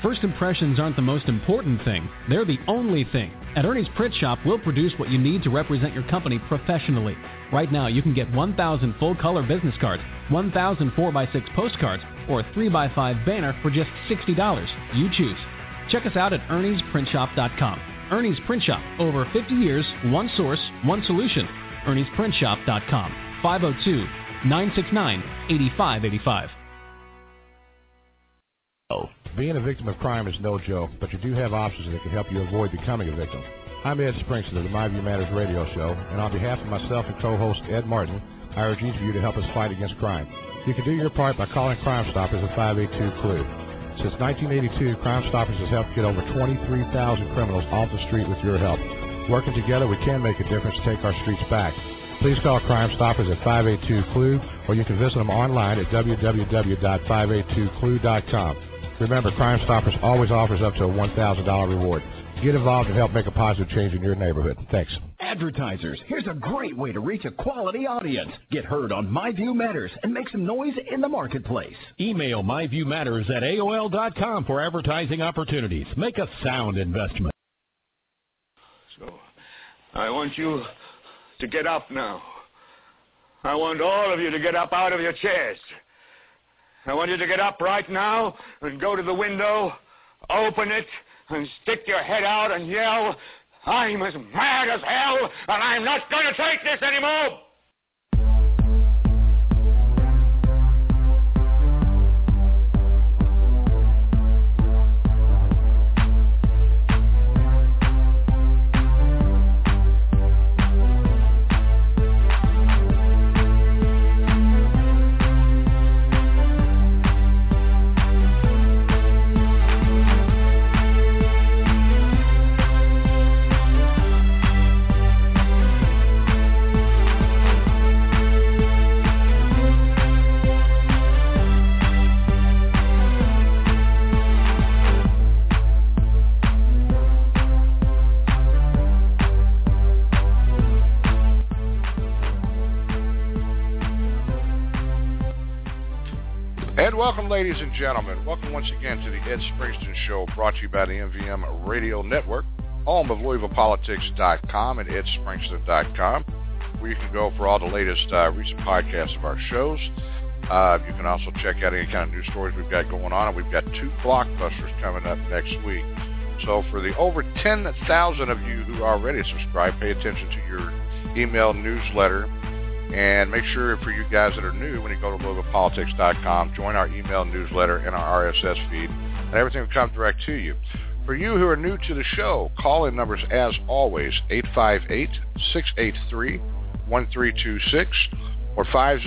First impressions aren't the most important thing. They're the only thing. At Ernie's Print Shop, we'll produce what you need to represent your company professionally. Right now, you can get 1,000 full-color business cards, 1,000 4x6 postcards, or a 3x5 banner for just $60. You choose. Check us out at Ernie'sPrintShop.com. Ernie's Print Shop. Over 50 years, one source, one solution. Ernie'sPrintShop.com. 502-969-8585. Being a victim of crime is no joke, but you do have options that can help you avoid becoming a victim. I'm Ed Springston of the My View Matters radio show, and on behalf of myself and co-host Ed Martin, I urge each of you to help us fight against crime. You can do your part by calling Crime Stoppers at 582-CLUE. Since 1982, Crime Stoppers has helped get over 23,000 criminals off the street with your help. Working together, we can make a difference to take our streets back. Please call Crime Stoppers at 582-CLUE, or you can visit them online at www.582clue.com. Remember, Crime Stoppers always offers up to a $1,000 reward. Get involved and help make a positive change in your neighborhood. Thanks. Advertisers, here's a great way to reach a quality audience. Get heard on My View Matters and make some noise in the marketplace. Email myviewmatters@aol.com for advertising opportunities. Make a sound investment. So, I want you to get up now. I want all of you to get up out of your chairs. I want you to get up right now and go to the window, open it, and stick your head out and yell, "I'm as mad as hell, and I'm not going to take this anymore!" And welcome, ladies and gentlemen. Welcome once again to the Ed Springston Show, brought to you by the MVM Radio Network, home of LouisvillePolitics.com and EdSpringston.com, where you can go for all the latest recent podcasts of our shows. You can also check out any kind of news stories we've got going on, and we've got 2 blockbusters coming up next week. So for the over 10,000 of you who are already subscribed, pay attention to your email newsletter. And make sure for you guys that are new, when you go to LouisvillePolitics.com, join our email newsletter and our RSS feed, and everything will come direct to you. For you who are new to the show, call-in numbers, as always, 858-683-1326 or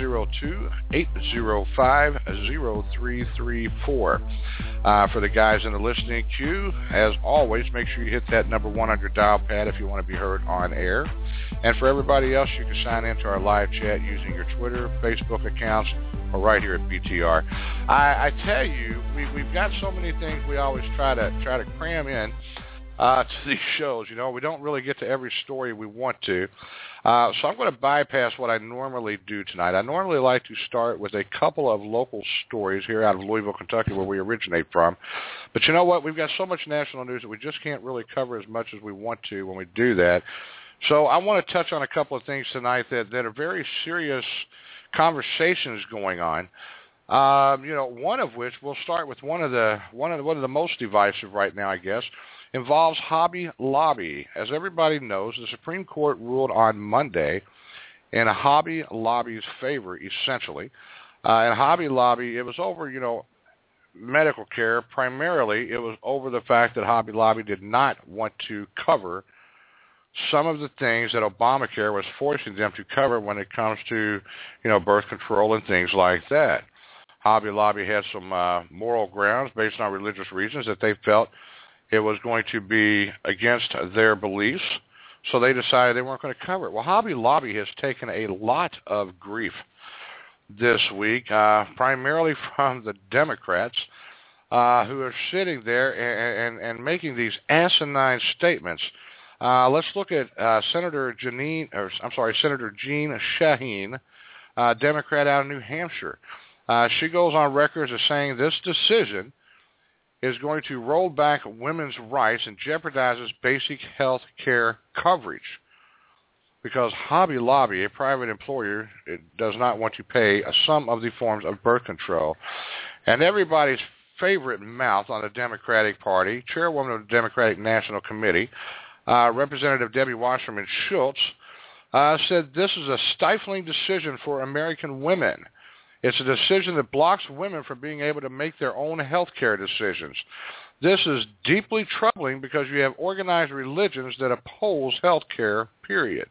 502-805-0334. For the guys in the listening queue, as always, make sure you hit that number 1 on your dial pad if you want to be heard on air. And for everybody else, you can sign into our live chat using your Twitter, Facebook accounts, or right here at BTR. I tell you, we've got so many things we always try to cram in to these shows. You know, we don't really get to every story we want to. So I'm going to bypass what I normally do tonight. I normally like to start with a couple of local stories here out of Louisville, Kentucky, where we originate from. But you know what? We've got so much national news that we just can't really cover as much as we want to when we do that. So I want to touch on a couple of things tonight that are very serious conversations going on. One of which, we'll start with one of the most divisive right now, I guess, involves Hobby Lobby. As everybody knows, the Supreme Court ruled on Monday in Hobby Lobby's favor, essentially. And Hobby Lobby, it was over, medical care. Primarily, it was over the fact that Hobby Lobby did not want to cover some of the things that Obamacare was forcing them to cover when it comes to, birth control and things like that. Hobby Lobby had some moral grounds based on religious reasons that they felt it was going to be against their beliefs, so they decided they weren't going to cover it. Well, Hobby Lobby has taken a lot of grief this week, primarily from the Democrats, who are sitting there and making these asinine statements. Let's look at Senator Jean Shaheen, Democrat out of New Hampshire. She goes on record as saying this decision is going to roll back women's rights and jeopardizes basic health care coverage because Hobby Lobby, a private employer, does not want to pay some of the forms of birth control. And everybody's favorite mouth on the Democratic Party, chairwoman of the Democratic National Committee, Representative Debbie Wasserman Schultz, said this is a stifling decision for American women. It's a decision that blocks women from being able to make their own health care decisions. This is deeply troubling because you have organized religions that oppose health care, period.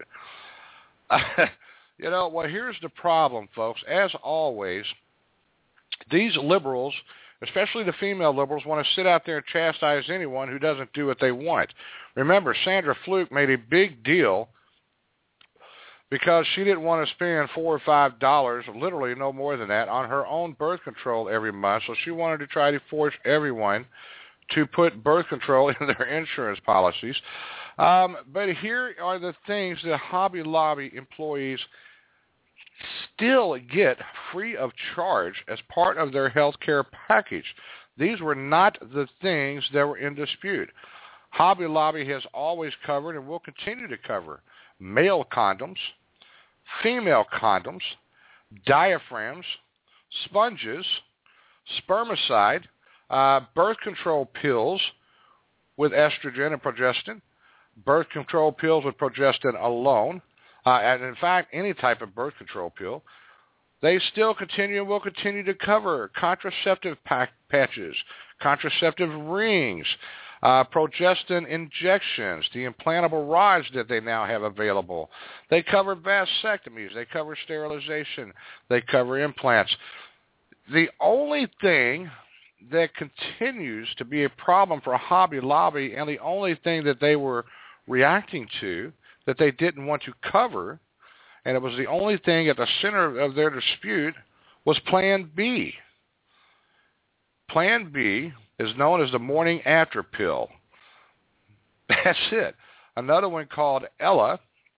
Well, here's the problem, folks. As always, these liberals, especially the female liberals, want to sit out there and chastise anyone who doesn't do what they want. Remember, Sandra Fluke made a big deal because she didn't want to spend $4 or $5, literally no more than that, on her own birth control every month. So she wanted to try to force everyone to put birth control in their insurance policies. But here are the things that Hobby Lobby employees still get free of charge as part of their health care package. These were not the things that were in dispute. Hobby Lobby has always covered and will continue to cover male condoms, female condoms, diaphragms, sponges, spermicide, birth control pills with estrogen and progestin, birth control pills with progestin alone, and in fact, any type of birth control pill. They still continue and will continue to cover contraceptive patches, contraceptive rings, progestin injections, the implantable rods that they now have available. They cover vasectomies. They cover sterilization. They cover implants. The only thing that continues to be a problem for Hobby Lobby, and the only thing that they were reacting to that they didn't want to cover, and it was the only thing at the center of their dispute, was Plan B. Plan B is known as the morning after pill. That's it. Another one called Ella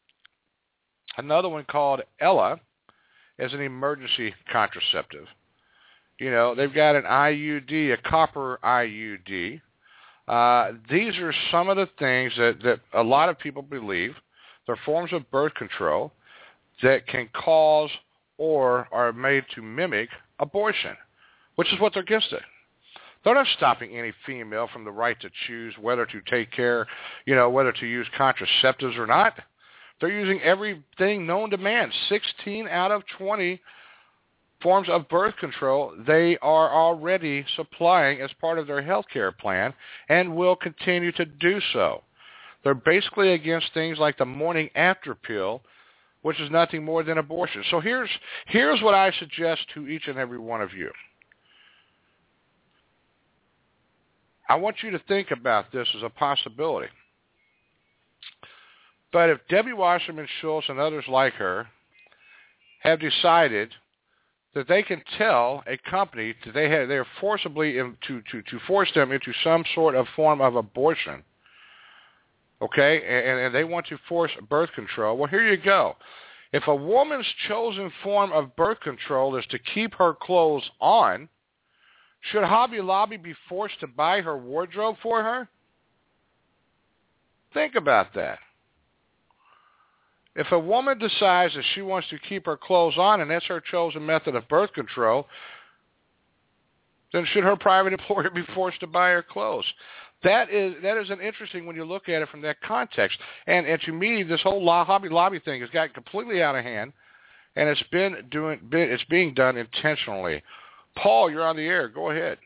is an emergency contraceptive. They've got an IUD, a copper IUD. These are some of the things that a lot of people believe they're forms of birth control that can cause or are made to mimic abortion, which is what they're against it. They're not stopping any female from the right to choose whether to take care, whether to use contraceptives or not. They're using everything known to man. 16 out of 20 forms of birth control they are already supplying as part of their health care plan and will continue to do so. They're basically against things like the morning after pill, which is nothing more than abortion. So here's what I suggest to each and every one of you. I want you to think about this as a possibility. But if Debbie Wasserman Schultz and others like her have decided that they can tell a company that they're forcibly to force them into some sort of form of abortion, okay, and they want to force birth control, well, here you go. If a woman's chosen form of birth control is to keep her clothes on, should Hobby Lobby be forced to buy her wardrobe for her? Think about that. If a woman decides that she wants to keep her clothes on and that's her chosen method of birth control, then should her private employer be forced to buy her clothes? That is an interesting when you look at it from that context. And to me, this whole Hobby Lobby thing has gotten completely out of hand, and it's being done intentionally. Paul, you're on the air. Go ahead.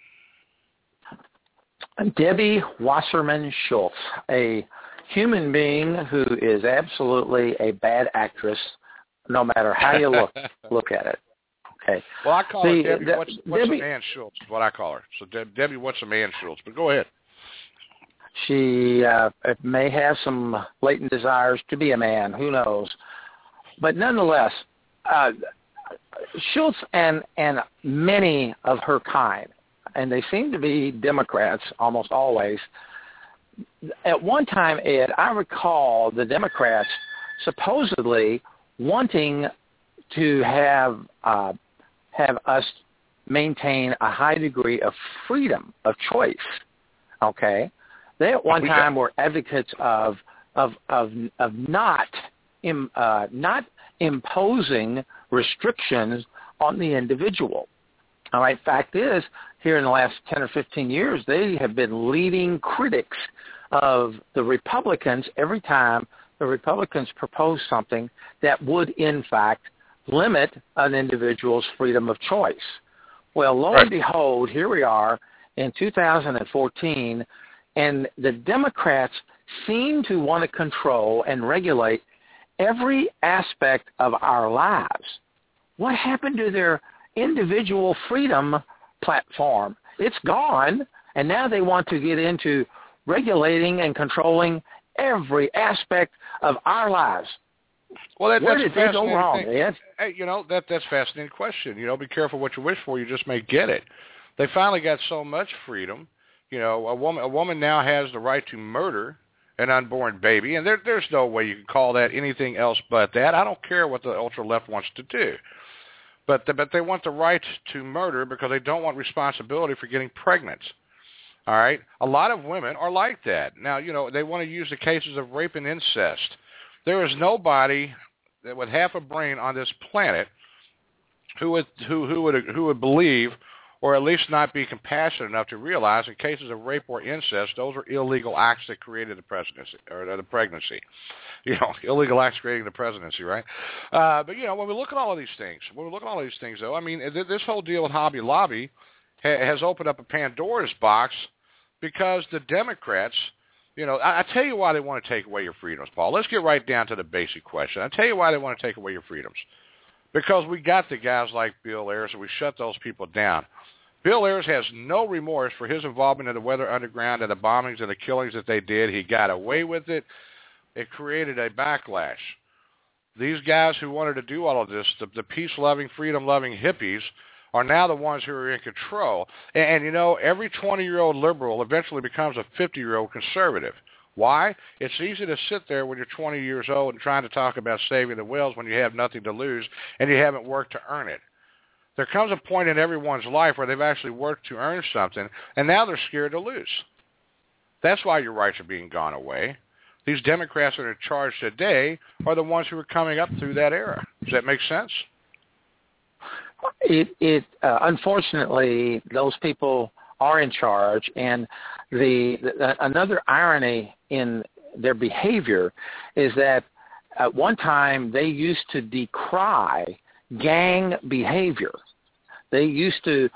Debbie Wasserman Schultz, a human being who is absolutely a bad actress, no matter how you look at it. Okay. Well, I call her Debbie. What's a man Schultz? Is what I call her. So Debbie, what's a man Schultz? But go ahead. She may have some latent desires to be a man. Who knows? But nonetheless, Schultz and many of her kind, and they seem to be Democrats almost always. At one time, Ed, I recall the Democrats supposedly wanting to have us maintain a high degree of freedom of choice. Okay, they at one time were advocates of not imposing restrictions on the individual. All right. Fact is, here in the last 10 or 15 years, they have been leading critics of the Republicans every time the Republicans propose something that would, in fact, limit an individual's freedom of choice. Well, lo and behold, here we are in 2014, and the Democrats seem to want to control and regulate every aspect of our lives. What happened to their individual freedom platform? It's gone, and now they want to get into regulating and controlling every aspect of our lives. Well, where did they go wrong, Ed? Hey, that's a fascinating question. Be careful what you wish for; you just may get it. They finally got so much freedom. A woman now has the right to murder an unborn baby, and there's no way you can call that anything else but that. I don't care what the ultra left wants to do, but they want the right to murder because they don't want responsibility for getting pregnant. All right, a lot of women are like that. Now, they want to use the cases of rape and incest. There is nobody with half a brain on this planet who would believe, or at least not be compassionate enough to realize, in cases of rape or incest, those are illegal acts that created the presidency or the pregnancy. Illegal acts creating the presidency, right? But when we look at all of these things, though, I mean, this whole deal with Hobby Lobby has opened up a Pandora's box because the Democrats. I tell you why they want to take away your freedoms, Paul. Let's get right down to the basic question. I tell you why they want to take away your freedoms. Because we got the guys like Bill Ayers, and we shut those people down. Bill Ayers has no remorse for his involvement in the Weather Underground and the bombings and the killings that they did. He got away with it. It created a backlash. These guys who wanted to do all of this, the peace-loving, freedom-loving hippies, are now the ones who are in control. And every 20-year-old liberal eventually becomes a 50-year-old conservative. Why? It's easy to sit there when you're 20 years old and trying to talk about saving the whales when you have nothing to lose and you haven't worked to earn it. There comes a point in everyone's life where they've actually worked to earn something, and now they're scared to lose. That's why your rights are being gone away. These Democrats that are in charge today are the ones who are coming up through that era. Does that make sense? Unfortunately, those people are in charge, and another irony in their behavior is that at one time they used to decry gang behavior. They used to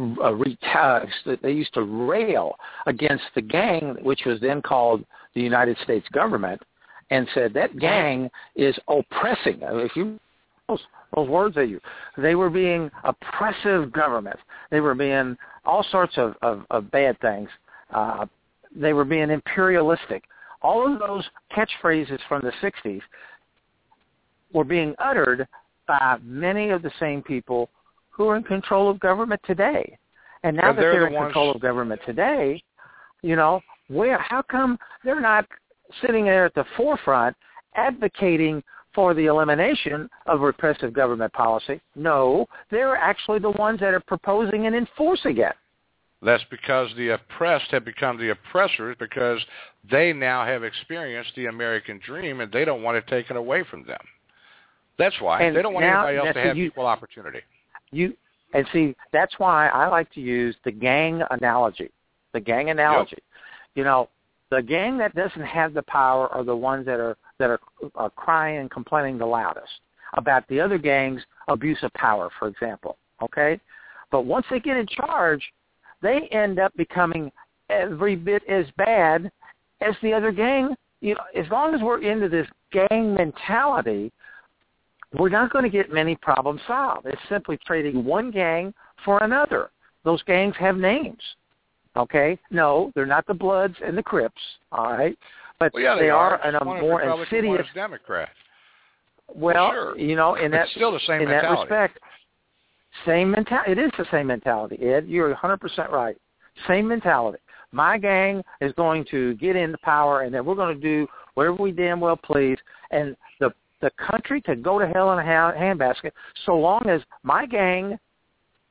rail against the gang, which was then called the United States government, and said that gang is oppressing. If you those words they were being oppressive government. They were being all sorts of bad things. They were being imperialistic. All of those catchphrases from the 60s were being uttered by many of the same people who are in control of government today. And now that they're in control of government today, how come they're not sitting there at the forefront advocating for the elimination of repressive government policy? No, they're actually the ones that are proposing and enforcing it. That's because the oppressed have become the oppressors because they now have experienced the American dream and they don't want it taken away from them. That's why. And they don't want anybody else to have equal opportunity. That's why I like to use the gang analogy. The gang analogy. Yep. The gang that doesn't have the power are the ones that are crying and complaining the loudest about the other gang's abuse of power, for example. Okay? But once they get in charge, they end up becoming every bit as bad as the other gang. As long as we're into this gang mentality, we're not going to get many problems solved. It's simply trading one gang for another. Those gangs have names. Okay? No, they're not the Bloods and the Crips, all right? But they are a more insidious Democrat. Well, sure. In that, it's still the same in mentality. That respect, same mentality. It is the same mentality, Ed. You're 100% right. Same mentality. My gang is going to get into power, and then we're going to do whatever we damn well please, and the country could go to hell in a handbasket so long as my gang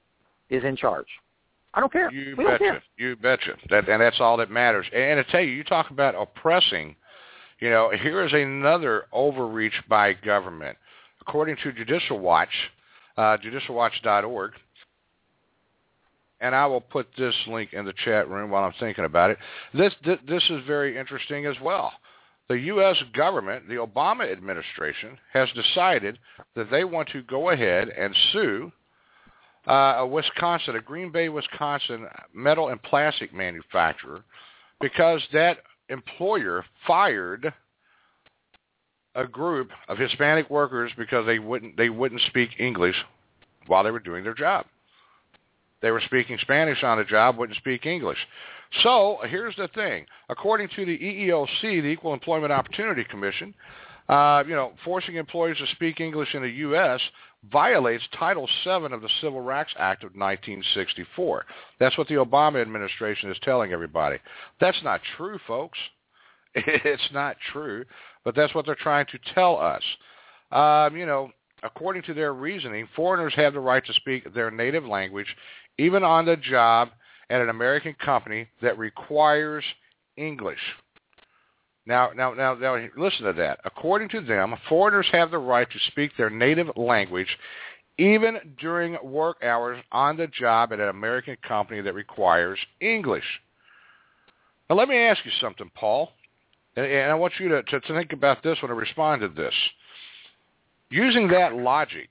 is in charge. I don't care. You we don't care. You betcha. And that's all that matters. And to tell you, you talk about oppressing. Here is another overreach by government. According to Judicial Watch, judicialwatch.org, and I will put this link in the chat room while I'm thinking about it. This is very interesting as well. The U.S. government, the Obama administration, has decided that they want to go ahead and sue a Green Bay, Wisconsin metal and plastic manufacturer because that employer fired a group of Hispanic workers because they wouldn't speak English while they were doing their job. They were speaking Spanish on the job, wouldn't speak English. So here's the thing. According to the EEOC, the Equal Employment Opportunity Commission, forcing employees to speak English in the U.S. violates Title VII of the Civil Rights Act of 1964. That's what the Obama administration is telling everybody. That's not true, folks. It's not true, but that's what they're trying to tell us. According to their reasoning, foreigners have the right to speak their native language, even on the job at an American company that requires English. Now, listen to that. According to them, foreigners have the right to speak their native language even during work hours on the job at an American company that requires English. Now, let me ask you something, Paul, and I want you to think about this when I respond to this. Using that logic,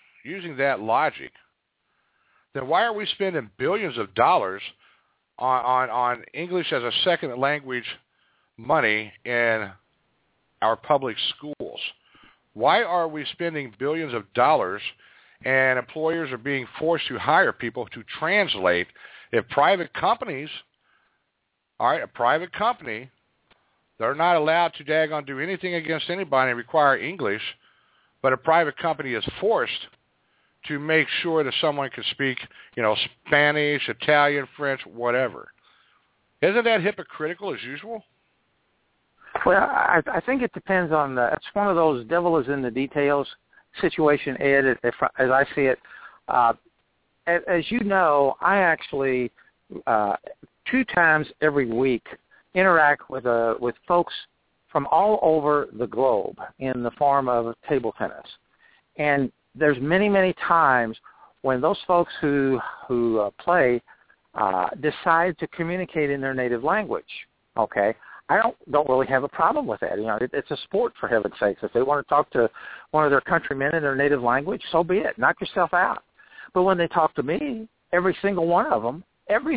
then why are we spending billions of dollars on English as a second language money in our public schools? Why are we spending billions of dollars and employers are being forced to hire people to translate? If private companies, a private company, they're not allowed to daggone do anything against anybody and require English, but a private company is forced to make sure that someone can speak, Spanish, Italian, French, whatever. Isn't that hypocritical as usual? Well, I think it depends on it's one of those devil is in the details situation, Ed, as I see it. As you know, I actually 2 times every week interact with folks from all over the globe in the form of table tennis. And there's many, many times when those folks who play decide to communicate in their native language, okay? I don't really have a problem with that. It's a sport, for heaven's sakes. If they want to talk to one of their countrymen in their native language, so be it. Knock yourself out. But when they talk to me, every single one of them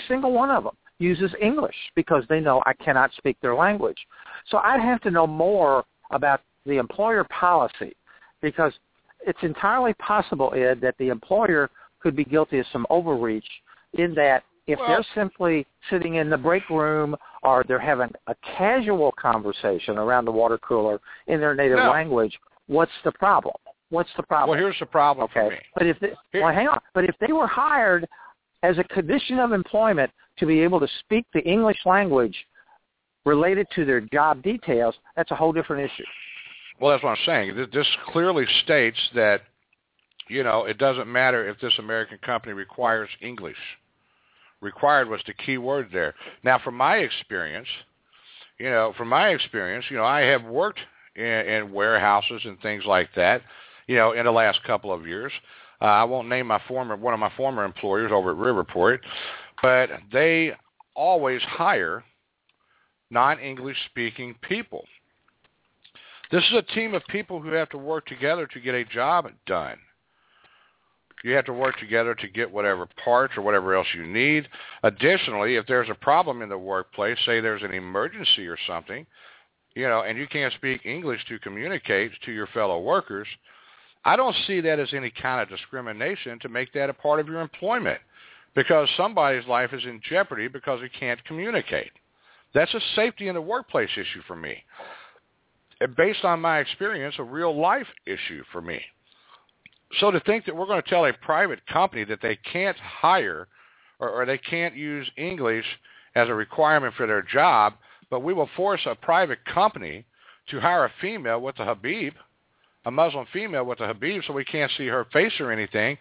uses English because they know I cannot speak their language. So I'd have to know more about the employer policy because it's entirely possible, Ed, that the employer could be guilty of some overreach in that if they're simply sitting in the break room or they're having a casual conversation around the water cooler in their native language, what's the problem? Well, here's the problem for me. But hang on. But if they were hired as a condition of employment to be able to speak the English language related to their job details, that's a whole different issue. Well, that's what I'm saying. This clearly states that, it doesn't matter if this American company requires English. Required was the key word there. Now, from my experience, I have worked in warehouses and things like that, in the last couple of years. I won't name one of my former employers over at Riverport, but they always hire non-English speaking people. This is a team of people who have to work together to get a job done. You have to work together to get whatever parts or whatever else you need. Additionally, if there's a problem in the workplace, say there's an emergency or something, and you can't speak English to communicate to your fellow workers, I don't see that as any kind of discrimination to make that a part of your employment because somebody's life is in jeopardy because he can't communicate. That's a safety in the workplace issue for me. And based on my experience, a real life issue for me. So to think that we're going to tell a private company that they can't hire or they can't use English as a requirement for their job, but we will force a private company to hire a female with a hijab, a Muslim female with a hijab, so we can't see her face or anything,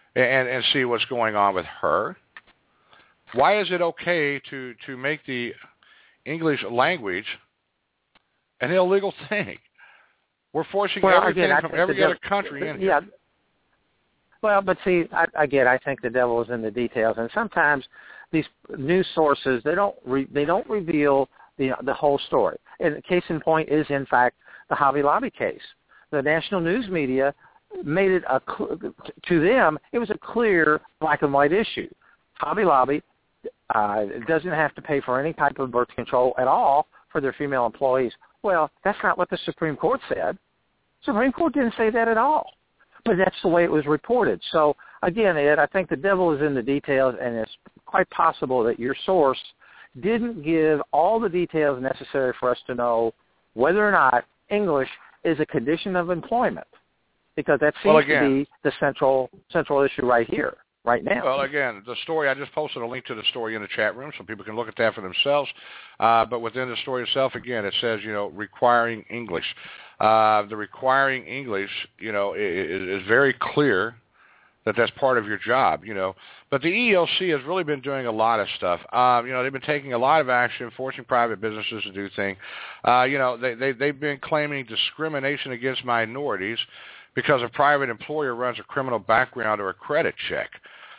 and see what's going on with her? Why is it okay to make the English language an illegal thing? We're forcing everything from every other country in here. Well, but see, I think the devil is in the details, and sometimes these news sources they don't reveal the whole story. And the case in point is, in fact, the Hobby Lobby case. The national news media made it to them it was a clear black and white issue. Hobby Lobby doesn't have to pay for any type of birth control at all for their female employees. Well, that's not what the Supreme Court said. Supreme Court didn't say that at all. But that's the way it was reported. So, again, Ed, I think the devil is in the details, and it's quite possible that your source didn't give all the details necessary for us to know whether or not English is a condition of employment, because that seems to be the central issue right here, right now. Well, again, the story, I just posted a link to the story in the chat room so people can look at that for themselves. But within the story itself, again, it says, requiring English. The requiring English, is very clear that that's part of your job, But the EEOC has really been doing a lot of stuff. They've been taking a lot of action, forcing private businesses to do things. They've been claiming discrimination against minorities because a private employer runs a criminal background or a credit check.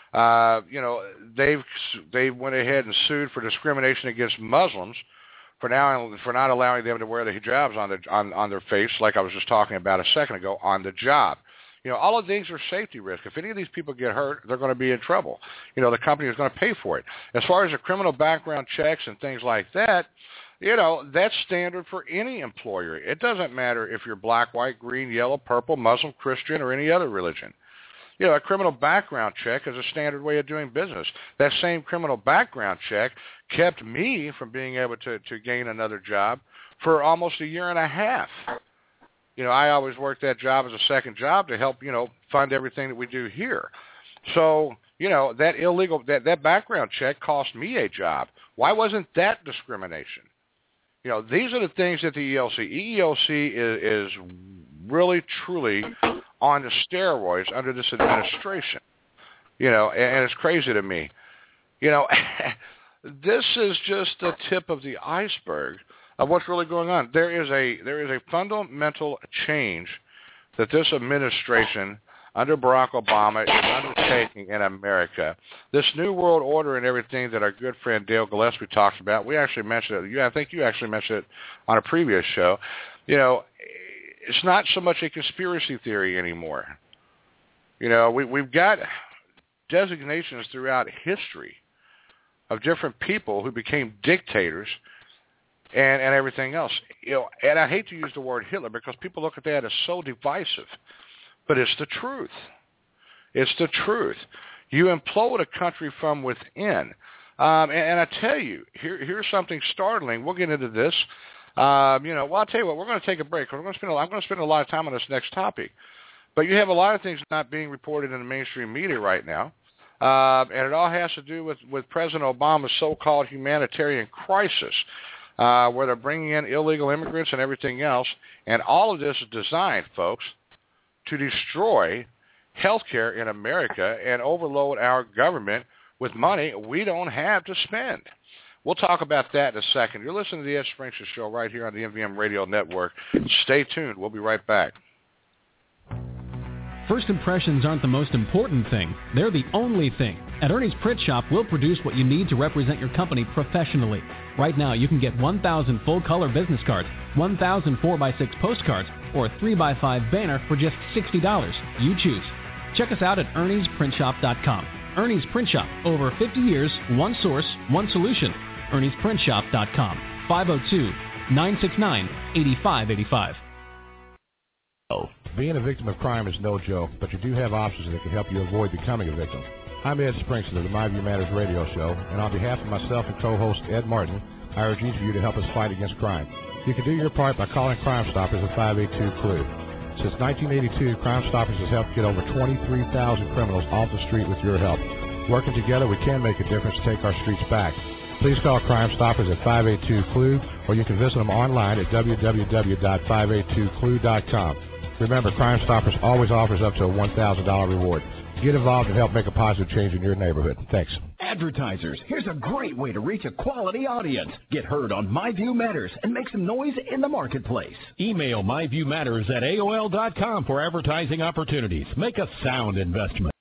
They went ahead and sued for discrimination against Muslims for not allowing them to wear the hijabs on their face, like I was just talking about a second ago, on the job. All of these are safety risks. If any of these people get hurt, they're going to be in trouble. The company is going to pay for it. As far as the criminal background checks and things like that, that's standard for any employer. It doesn't matter if you're black, white, green, yellow, purple, Muslim, Christian, or any other religion. A criminal background check is a standard way of doing business. That same criminal background check kept me from being able to gain another job for almost a year and a half. I always worked that job as a second job to help, fund everything that we do here. So, that background check cost me a job. Why wasn't that discrimination? These are the things that the EEOC is really, truly on the steroids under this administration. And it's crazy to me. This is just the tip of the iceberg of what's really going on. There is a fundamental change that this administration under Barack Obama is undertaking in America. This New World Order and everything that our good friend Dale Gillespie talks about, we actually mentioned it. I think you actually mentioned it on a previous show. It's not so much a conspiracy theory anymore. We've got designations throughout history of different people who became dictators and everything else. And I hate to use the word Hitler because people look at that as so divisive, but it's the truth. It's the truth. You implode a country from within. And I tell you, here's something startling. We'll get into this. I'll tell you what, we're going to take a break. I'm going to spend a lot of time on this next topic. But you have a lot of things not being reported in the mainstream media right now. And it all has to do with President Obama's so-called humanitarian crisis, where they're bringing in illegal immigrants and everything else. And all of this is designed, folks, to destroy health care in America and overload our government with money we don't have to spend. We'll talk about that in a second. You're listening to the Ed Springston Show right here on the MVM Radio Network. Stay tuned. We'll be right back. First impressions aren't the most important thing. They're the only thing. At Ernie's Print Shop, we'll produce what you need to represent your company professionally. Right now, you can get 1,000 full-color business cards, 1,000 4x6 postcards, or a 3x5 banner for just $60. You choose. Check us out at Ernie'sPrintShop.com. Ernie's Print Shop. Over 50 years, one source, one solution. Ernie'sPrintShop.com. 502-969-8585. Being a victim of crime is no joke, but you do have options that can help you avoid becoming a victim. I'm Ed Springston of the My View Matters radio show, and on behalf of myself and co-host Ed Martin, I urge each of you to help us fight against crime. You can do your part by calling Crime Stoppers at 582-CLUE. Since 1982, Crime Stoppers has helped get over 23,000 criminals off the street with your help. Working together, we can make a difference to take our streets back. Please call Crime Stoppers at 582-CLUE, or you can visit them online at www.582clue.com. Remember, Crime Stoppers always offers up to a $1,000 reward. Get involved and help make a positive change in your neighborhood. Thanks. Advertisers, here's a great way to reach a quality audience. Get heard on My View Matters and make some noise in the marketplace. Email myviewmatters@aol.com for advertising opportunities. Make a sound investment.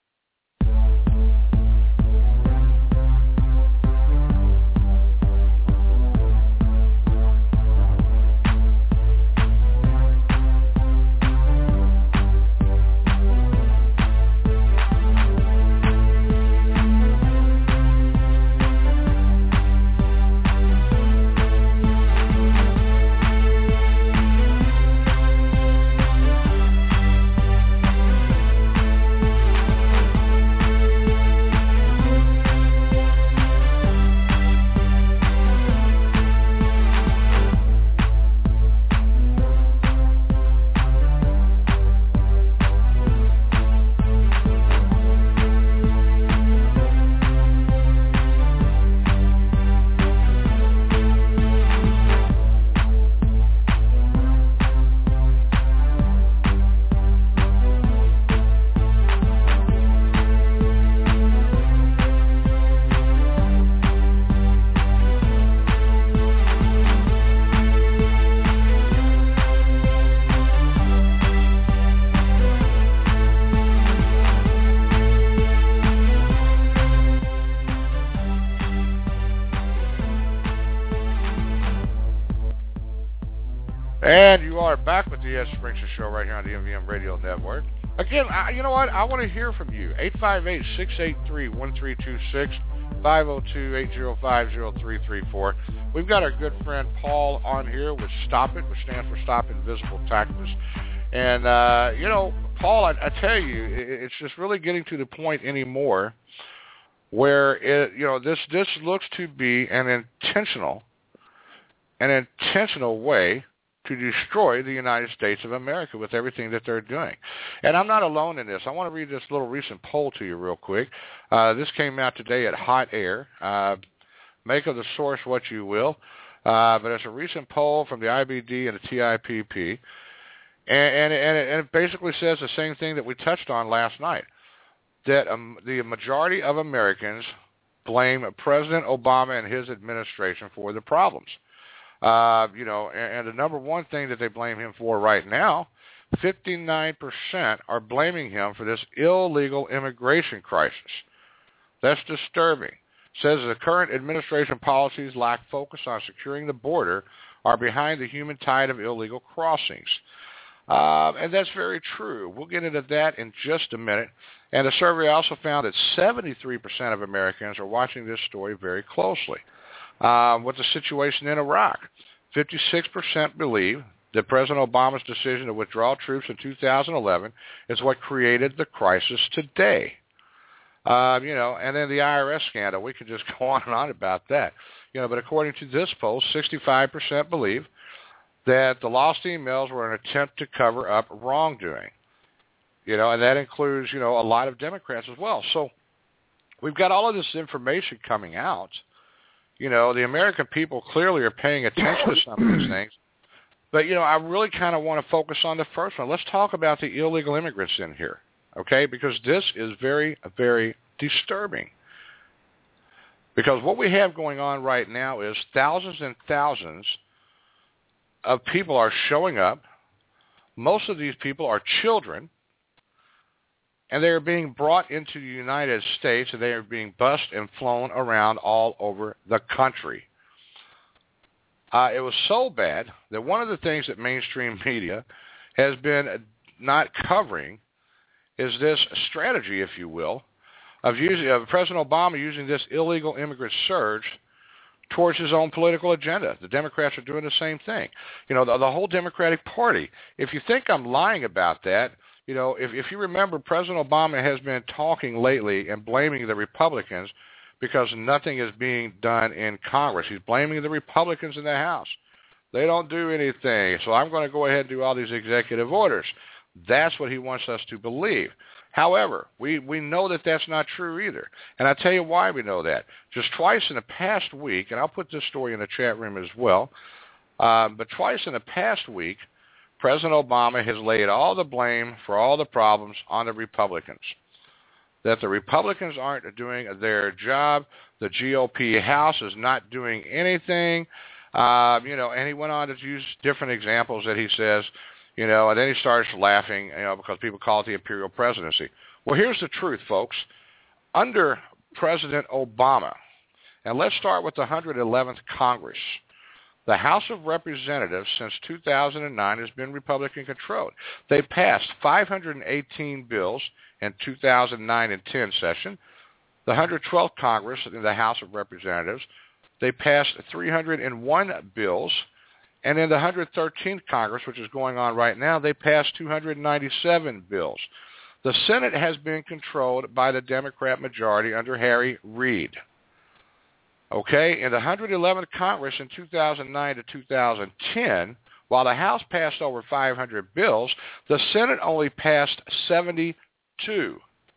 And you are back with the Ed Sprinkson Show right here on the MVM Radio Network. Again, you know what? I want to hear from you. 858-683-1326, 502-805-0334. We've got our good friend Paul on here with Stop It, which stands for Stop Invisible Tactics. And, Paul, I tell you, it's just really getting to the point anymore where, this looks to be an intentional way to destroy the United States of America with everything that they're doing. And I'm not alone in this. I want to read this little recent poll to you real quick. This came out today at Hot Air. Make of the source what you will. But it's a recent poll from the IBD and the TIPP. And it basically says the same thing that we touched on last night, that the majority of Americans blame President Obama and his administration for the problems. And the number one thing that they blame him for right now, 59% are blaming him for this illegal immigration crisis. That's disturbing. Says the current administration policies lack focus on securing the border, are behind the human tide of illegal crossings. And that's very true. We'll get into that in just a minute. And the survey also found that 73% of Americans are watching this story very closely. With the situation in Iraq, 56% believe that President Obama's decision to withdraw troops in 2011 is what created the crisis today. And then the IRS scandal, we could just go on and on about that. But according to this poll, 65% believe that the lost emails were an attempt to cover up wrongdoing. And that includes, a lot of Democrats as well. So we've got all of this information coming out. The American people clearly are paying attention to some of these things. But, I really kind of want to focus on the first one. Let's talk about the illegal immigrants in here, okay? Because this is very, very disturbing. Because what we have going on right now is thousands and thousands of people are showing up. Most of these people are children. And they are being brought into the United States, and they are being bussed and flown around all over the country. It was so bad that one of the things that mainstream media has been not covering is this strategy, if you will, of President Obama using this illegal immigrant surge towards his own political agenda. The Democrats are doing the same thing. The whole Democratic Party. If you think I'm lying about that, if you remember, President Obama has been talking lately and blaming the Republicans because nothing is being done in Congress. He's blaming the Republicans in the House. They don't do anything, so I'm going to go ahead and do all these executive orders. That's what he wants us to believe. However, we know that that's not true either. And I'll tell you why we know that. Just twice in the past week, and I'll put this story in the chat room as well, but twice in the past week, President Obama has laid all the blame for all the problems on the Republicans. that the Republicans aren't doing their job. The GOP House is not doing anything. And he went on to use different examples that he says, and then he starts laughing, because people call it the imperial presidency. Well, here's the truth, folks. Under President Obama, and let's start with the 111th Congress, the House of Representatives since 2009 has been Republican-controlled. They passed 518 bills in 2009 and 10 session. The 112th Congress in the House of Representatives, they passed 301 bills. And in the 113th Congress, which is going on right now, they passed 297 bills. The Senate has been controlled by the Democrat majority under Harry Reid. Okay, in the 111th Congress in 2009 to 2010, while the House passed over 500 bills, the Senate only passed 72.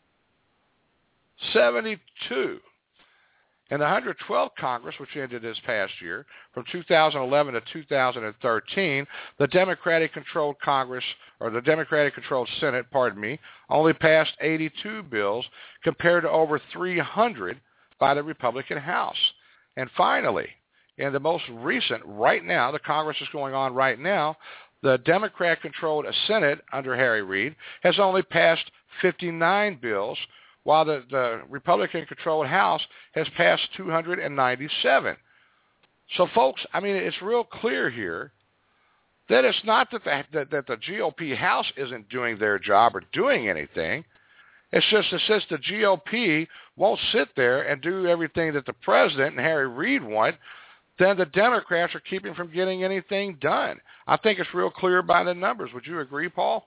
72. In the 112th Congress, which ended this past year, from 2011 to 2013, the Democratic-controlled Congress, or the Democratic-controlled Senate, only passed 82 bills compared to over 300 by the Republican House. And finally, in the most recent, right now, the Congress is going on right now, the Democrat-controlled Senate under Harry Reid has only passed 59 bills, while the Republican-controlled House has passed 297. So, folks, it's real clear here that it's not that the GOP House isn't doing their job or doing anything. It's just that since the GOP won't sit there and do everything that the president and Harry Reid want, then the Democrats are keeping from getting anything done. I think it's real clear by the numbers. Would you agree, Paul?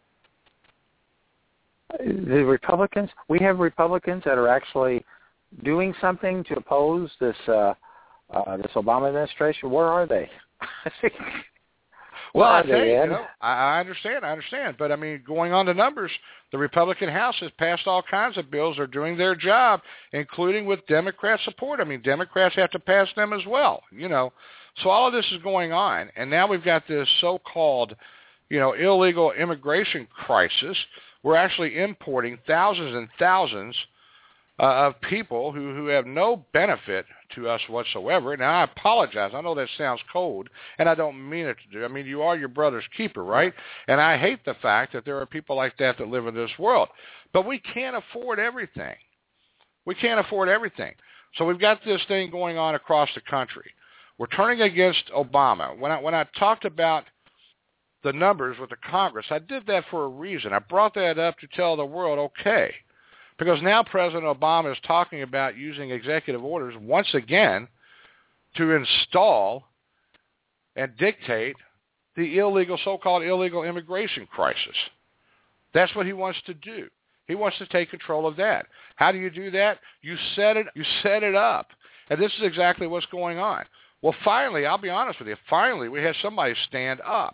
The Republicans, we have Republicans that are actually doing something to oppose this Obama administration. Where are they? Well, I think, I understand. But, going on to numbers, the Republican House has passed all kinds of bills. They're doing their job, including with Democrat support. Democrats have to pass them as well, So all of this is going on. And now we've got this so-called, illegal immigration crisis. We're actually importing thousands and thousands of people who have no benefit to us whatsoever. Now, I apologize. I know that sounds cold, and I don't mean it to do. You are your brother's keeper, right? And I hate the fact that there are people like that live in this world. But we can't afford everything. We can't afford everything. So we've got this thing going on across the country. We're turning against Obama. When I talked about the numbers with the Congress, I did that for a reason. I brought that up to tell the world, okay, because now President Obama is talking about using executive orders once again to install and dictate the so-called illegal immigration crisis. That's what he wants to do. He wants to take control of that. How do you do that? You set it up. And this is exactly what's going on. Well, finally, I'll be honest with you, finally we had somebody stand up.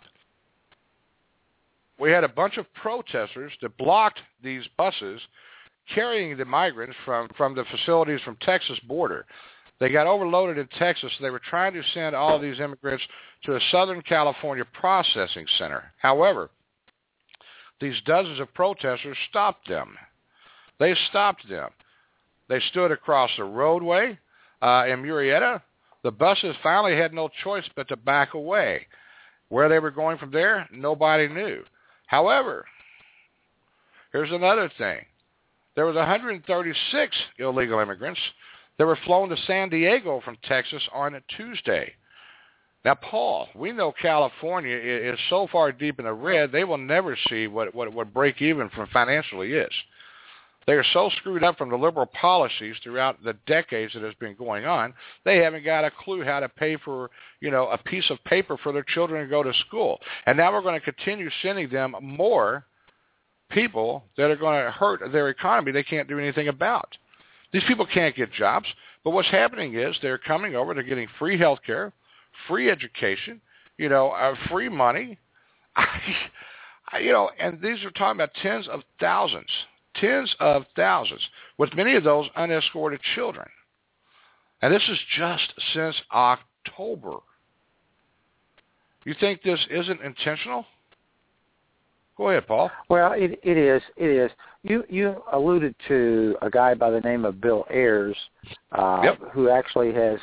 We had a bunch of protesters that blocked these buses carrying the migrants from the facilities from Texas border. They got overloaded in Texas, so they were trying to send all of these immigrants to a Southern California processing center. However, these dozens of protesters stopped them. They stopped them. They stood across the roadway in Murrieta. The buses finally had no choice but to back away. Where they were going from there, nobody knew. However, here's another thing. There was 136 illegal immigrants that were flown to San Diego from Texas on a Tuesday. Now, Paul, we know California is so far deep in the red, they will never see what break even from financially is. They are so screwed up from the liberal policies throughout the decades that has been going on, they haven't got a clue how to pay for, a piece of paper for their children to go to school. And now we're going to continue sending them more people that are going to hurt their economy they can't do anything about. These people can't get jobs, but what's happening is they're coming over, they're getting free health care, free education, free money, and these are talking about tens of thousands, with many of those unescorted children. And this is just since October. You think this isn't intentional? Go ahead, Paul. Well, it is. You alluded to a guy by the name of Bill Ayers, who actually has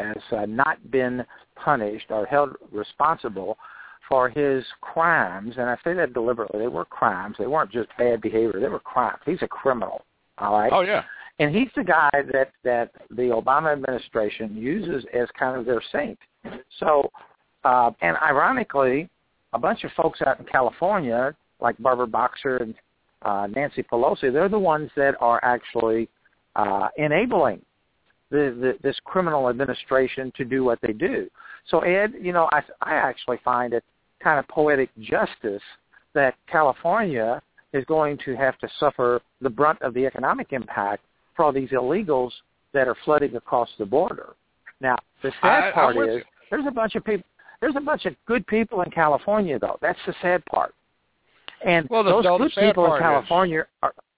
not been punished or held responsible for his crimes, and I say that deliberately. They were crimes. They weren't just bad behavior. They were crimes. He's a criminal, all right? Oh, yeah. And he's the guy that the Obama administration uses as kind of their saint. So, and ironically, a bunch of folks out in California, like Barbara Boxer and Nancy Pelosi, they're the ones that are actually enabling this criminal administration to do what they do. So, Ed, I actually find it kind of poetic justice that California is going to have to suffer the brunt of the economic impact for all these illegals that are flooding across the border. Now, the sad part is there's a bunch of good people in California, though. That's the sad part. And those good people in California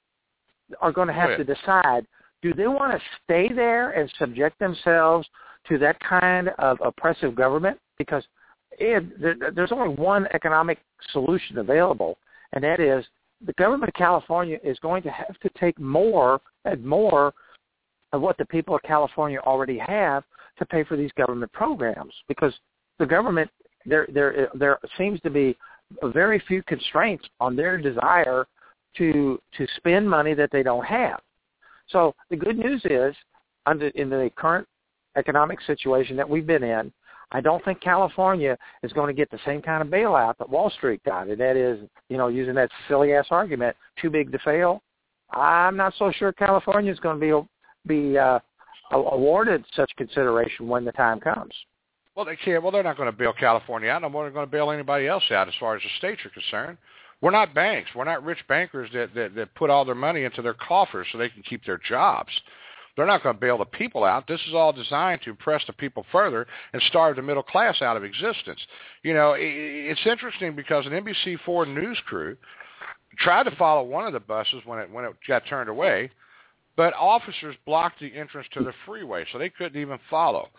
are going to have to decide, do they want to stay there and subject themselves to that kind of oppressive government? Because there's only one economic solution available, and that is the government of California is going to have to take more and more of what the people of California already have to pay for these government programs, because the government, there seems to be very few constraints on their desire to spend money that they don't have. So the good news is, in the current economic situation that we've been in, I don't think California is going to get the same kind of bailout that Wall Street got, and that is, using that silly-ass argument, too big to fail. I'm not so sure California is going to be awarded such consideration when the time comes. Well, they can't. Well, they're not going to bail California out. No more than they're going to bail anybody else out as far as the states are concerned. We're not banks. We're not rich bankers that put all their money into their coffers so they can keep their jobs. They're not going to bail the people out. This is all designed to press the people further and starve the middle class out of existence. It's interesting because an NBC4 news crew tried to follow one of the buses when it got turned away, but officers blocked the entrance to the freeway, so they couldn't even follow.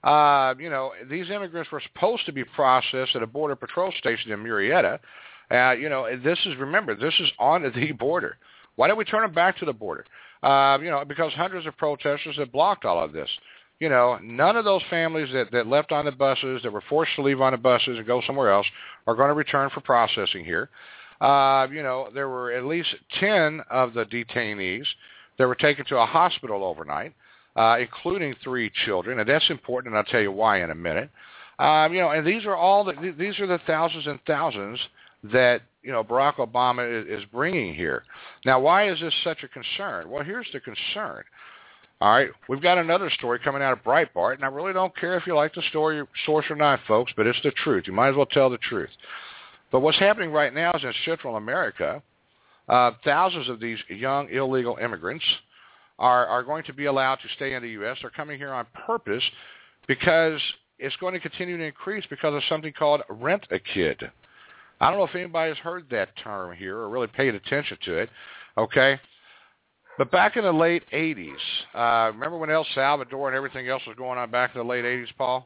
These immigrants were supposed to be processed at a Border Patrol station in Murrieta. This is on the border. Why don't we turn them back to the border? Because hundreds of protesters have blocked all of this. None of those families that left on the buses, that were forced to leave on the buses and go somewhere else, are going to return for processing here. There were at least 10 of the detainees that were taken to a hospital overnight, including 3 children, and that's important, and I'll tell you why in a minute. And these are the thousands and thousands that Barack Obama is bringing here. Now, why is this such a concern? Well, here's the concern. All right, we've got another story coming out of Breitbart, and I really don't care if you like the story source or not, folks, but it's the truth. You might as well tell the truth. But what's happening right now is in Central America, thousands of these young illegal immigrants are going to be allowed to stay in the U.S. They're coming here on purpose because it's going to continue to increase because of something called Rent-A-Kid. I don't know if anybody has heard that term here or really paid attention to it, okay? But back in the late 80s, remember when El Salvador and everything else was going on back in the late 80s, Paul?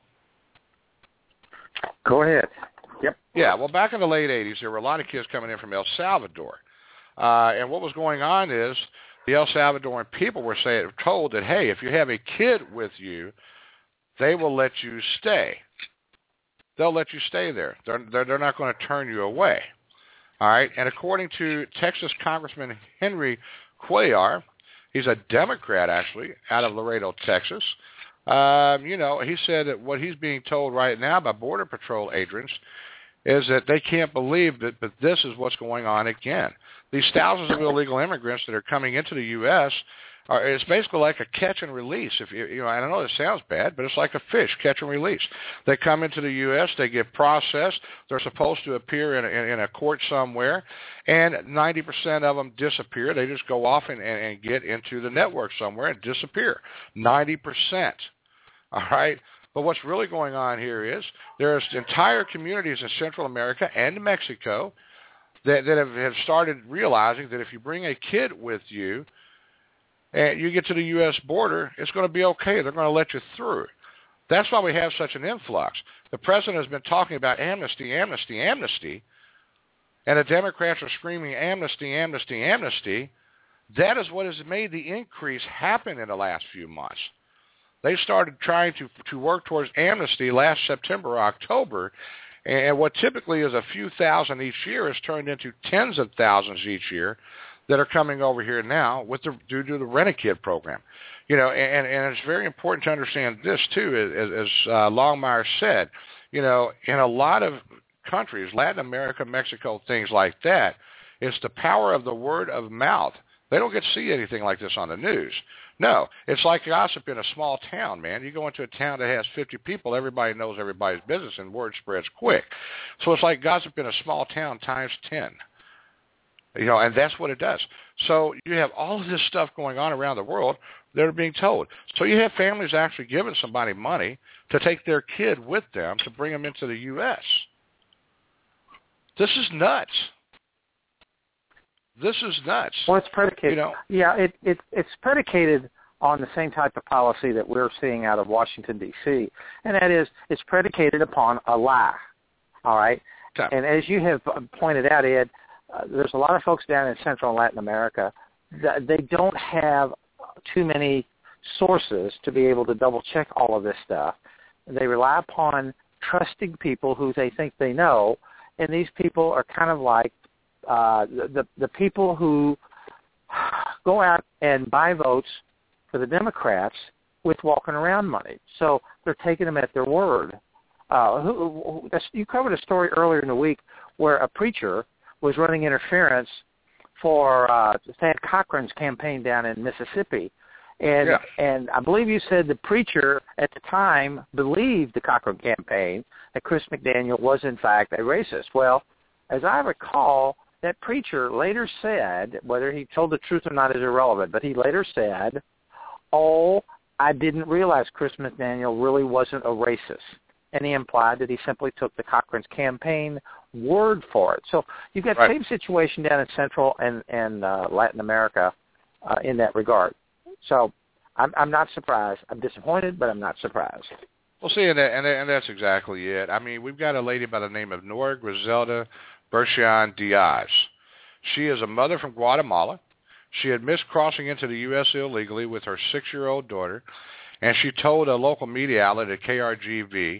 Go ahead. Yep. Yeah, well, back in the late 80s, there were a lot of kids coming in from El Salvador. And what was going on is the El Salvadoran people were told that, hey, if you have a kid with you, they will let you stay. They'll let you stay there. They're not going to turn you away. All right? And according to Texas Congressman Henry Cuellar, he's a Democrat, actually, out of Laredo, Texas. He said that what he's being told right now by Border Patrol agents is that they can't believe that this is what's going on again. These thousands of illegal immigrants that are coming into the U.S., it's basically like a catch and release. I know it sounds bad, but it's like a fish, catch and release. They come into the U.S., they get processed, they're supposed to appear in a court somewhere, and 90% of them disappear. They just go off and get into the network somewhere and disappear. 90%. All right? But what's really going on here is there's entire communities in Central America and Mexico that have started realizing that if you bring a kid with you, and you get to the U.S. border, it's going to be okay. They're going to let you through. That's why we have such an influx. The president has been talking about amnesty, amnesty, amnesty, and the Democrats are screaming amnesty, amnesty, amnesty, that is what has made the increase happen in the last few months. They started trying to work towards amnesty last September or October, and what typically is a few thousand each year has turned into tens of thousands each year that are coming over here now due to the Rent-A-Kid program. And it's very important to understand this, too, as Longmire said. In a lot of countries, Latin America, Mexico, things like that, it's the power of the word of mouth. They don't get to see anything like this on the news. No, it's like gossip in a small town, man. You go into a town that has 50 people, everybody knows everybody's business, and word spreads quick. So it's like gossip in a small town times 10. And that's what it does. So you have all of this stuff going on around the world that are being told. So you have families actually giving somebody money to take their kid with them to bring them into the U.S. This is nuts. This is nuts. Well, it's predicated. It's predicated on the same type of policy that we're seeing out of Washington, D.C., and that is it's predicated upon a lie. All right? Okay. And as you have pointed out, Ed, there's a lot of folks down in Central and Latin America that they don't have too many sources to be able to double-check all of this stuff. They rely upon trusting people who they think they know, and these people are kind of like the people who go out and buy votes for the Democrats with walking around money. So they're taking them at their word. You covered a story earlier in the week where a preacher was running interference for Thad Cochran's campaign down in Mississippi. And I believe you said the preacher at the time believed the Cochran campaign that Chris McDaniel was in fact a racist. Well, as I recall, that preacher later said, whether he told the truth or not is irrelevant, but he later said, I didn't realize Chris McDaniel really wasn't a racist. And he implied that he simply took the Cochran's campaign word for it. So you've got the same situation down in Central and Latin America in that regard. So I'm not surprised. I'm disappointed, but I'm not surprised. Well, see, and that's exactly it. I mean, we've got a lady by the name of Nora Griselda Bercian Diaz. She is a mother from Guatemala. She had missed crossing into the U.S. illegally with her 6-year-old daughter, and she told a local media outlet at KRGV,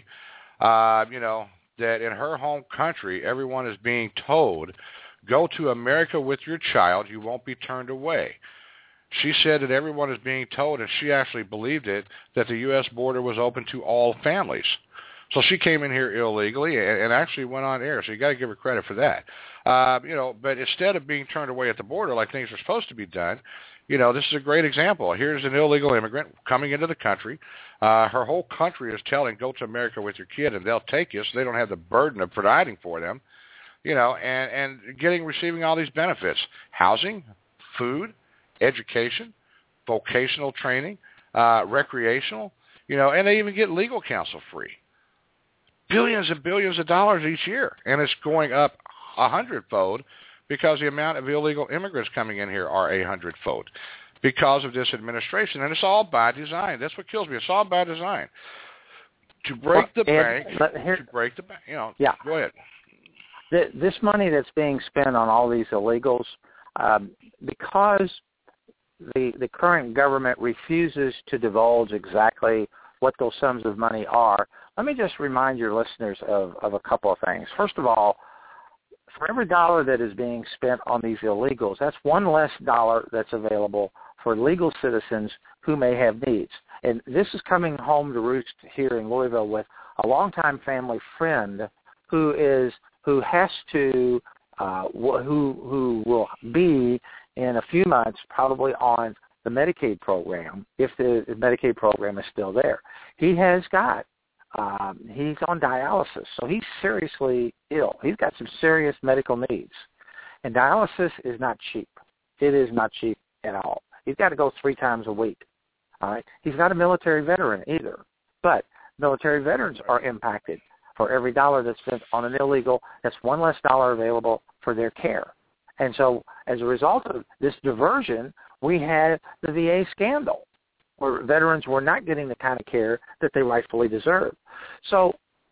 that in her home country, everyone is being told, go to America with your child, you won't be turned away. She said that everyone is being told, and she actually believed it, that the U.S. border was open to all families. So she came in here illegally and actually went on air, so you got to give her credit for that. But instead of being turned away at the border like things are supposed to be done, this is a great example. Here's an illegal immigrant coming into the country. Her whole country is telling, go to America with your kid, and they'll take you, so they don't have the burden of providing for them, and receiving all these benefits: housing, food, education, vocational training, recreational, and they even get legal counsel free. Billions and billions of dollars each year, and it's going up 100-fold because the amount of illegal immigrants coming in here are 100-fold because of this administration, and it's all by design. That's what kills me. It's all by design. To break the bank, Go ahead. This money that's being spent on all these illegals, because the current government refuses to divulge exactly what those sums of money are, let me just remind your listeners of a couple of things. First of all, for every dollar that is being spent on these illegals, that's one less dollar that's available for legal citizens who may have needs. And this is coming home to roost here in Louisville with a longtime family friend who will be in a few months probably on the Medicaid program, if the Medicaid program is still there. He's on dialysis, so he's seriously ill. He's got some serious medical needs. And dialysis is not cheap. It is not cheap at all. He's got to go 3 times a week. All right. He's not a military veteran either, but military veterans are impacted. For every dollar that's spent on an illegal, that's one less dollar available for their care. And so as a result of this diversion, we had the VA scandal where veterans were not getting the kind of care that they rightfully deserve. So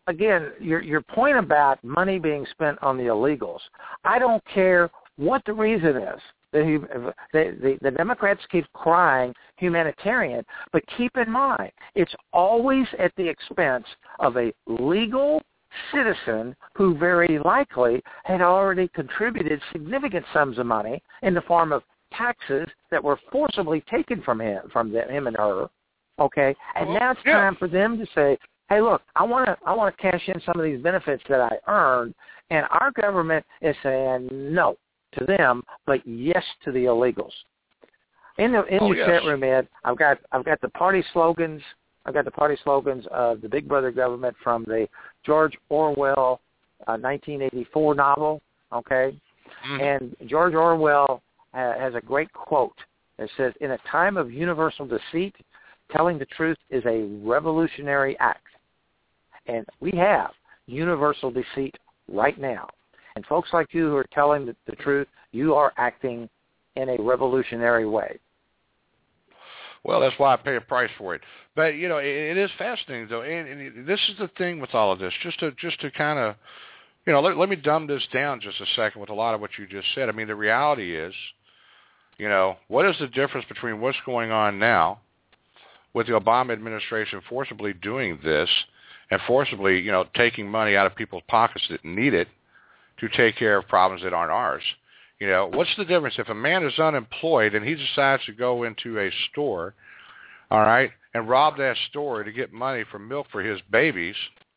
again, your point about money being spent on the illegals, I don't care what the reason is. The Democrats keep crying humanitarian, but keep in mind, it's always at the expense of a legal citizen who very likely had already contributed significant sums of money in the form of taxes that were forcibly taken from him and her. Okay, and now it's time for them to say, "Hey, look, I want to cash in some of these benefits that I earned," and our government is saying no to them, but yes to the illegals. In the chat room, Ed, I've got the party slogans. I've got the party slogans of the Big Brother government from the George Orwell 1984 novel. Okay, and George Orwell has a great quote. It says, "In a time of universal deceit, telling the truth is a revolutionary act." And we have universal deceit right now. And folks like you who are telling the truth, you are acting in a revolutionary way. Well, that's why I pay a price for it. But, you know, it is fascinating, though. And this is the thing with all of this, just to kind of, you know, let me dumb this down just a second with a lot of what you just said. I mean, the reality is, you know, what is the difference between what's going on now with the Obama administration forcibly doing this and forcibly, you know, taking money out of people's pockets that need it to take care of problems that aren't ours? You know, what's the difference if a man is unemployed and he decides to go into a store, all right, and rob that store to get money for milk for his babies?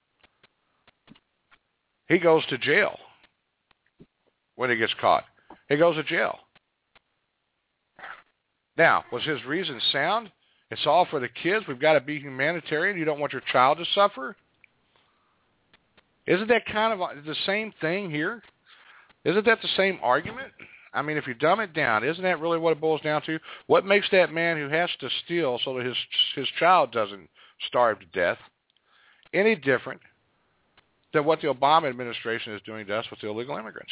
He goes to jail when he gets caught. He goes to jail. Now, was his reason sound? It's all for the kids. We've got to be humanitarian. You don't want your child to suffer? Isn't that kind of the same thing here? Isn't that the same argument? I mean, if you dumb it down, isn't that really what it boils down to? What makes that man who has to steal so that his child doesn't starve to death any different than what the Obama administration is doing to us with the illegal immigrants?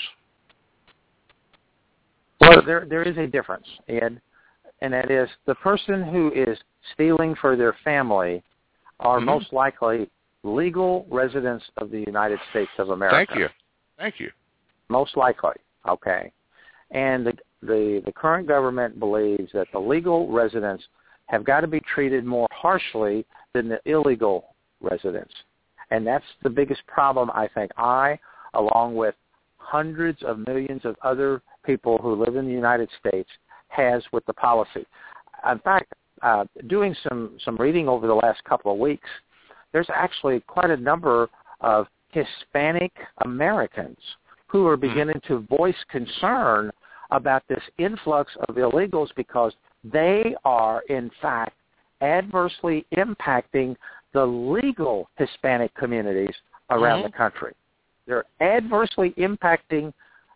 Well, there is a difference, Ed, and that is the person who is stealing for their family are most likely legal residents of the United States of America. Thank you. Most likely, okay. And the current government believes that the legal residents have got to be treated more harshly than the illegal residents. And that's the biggest problem I think along with hundreds of millions of other people who live in the United States, has with the policy. In fact, doing some reading over the last couple of weeks, there's actually quite a number of Hispanic Americans who are beginning to voice concern about this influx of illegals because they are, in fact, adversely impacting the legal Hispanic communities around the country. They're adversely impacting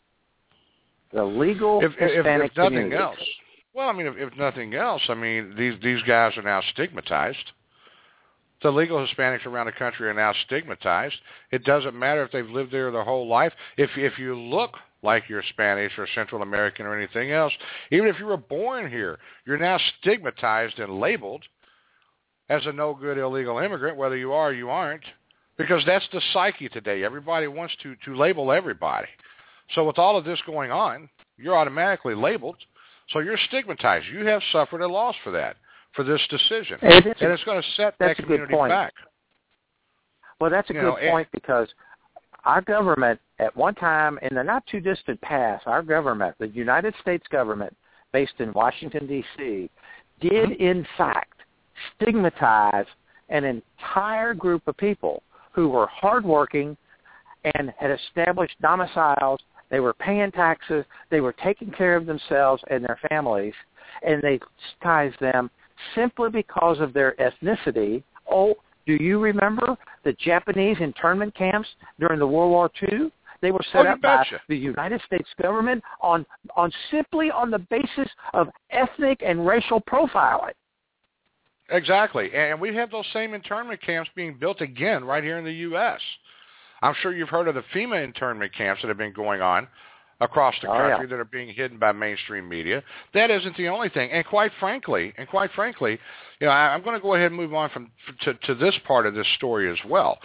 the legal Hispanic communities. Else. Well, I mean, if nothing else, I mean, these guys are now stigmatized. The legal Hispanics around the country are now stigmatized. It doesn't matter if they've lived there their whole life. If you look like you're Spanish or Central American or anything else, even if you were born here, you're now stigmatized and labeled as a no-good illegal immigrant, whether you are or you aren't, because that's the psyche today. Everybody wants to label everybody. So with all of this going on, you're automatically labeled, so you're stigmatized. You have suffered a loss for that, for this decision. And it's going to set that community back. Well, that's a good point because our government, at one time in the not-too-distant past, our government, the United States government, based in Washington, D.C., did, in fact, stigmatize an entire group of people who were hardworking and had established domiciles. They were paying taxes. They were taking care of themselves and their families, and they stigmatized them simply because of their ethnicity. Oh, do you remember the Japanese internment camps during the World War II? They were set up by the United States government simply on the basis of ethnic and racial profiling. Exactly. And we have those same internment camps being built again right here in the U.S. I'm sure you've heard of the FEMA internment camps that have been going on across the country that are being hidden by mainstream media. That isn't the only thing. And quite frankly, I'm going to go ahead and move on to this part of this story as well,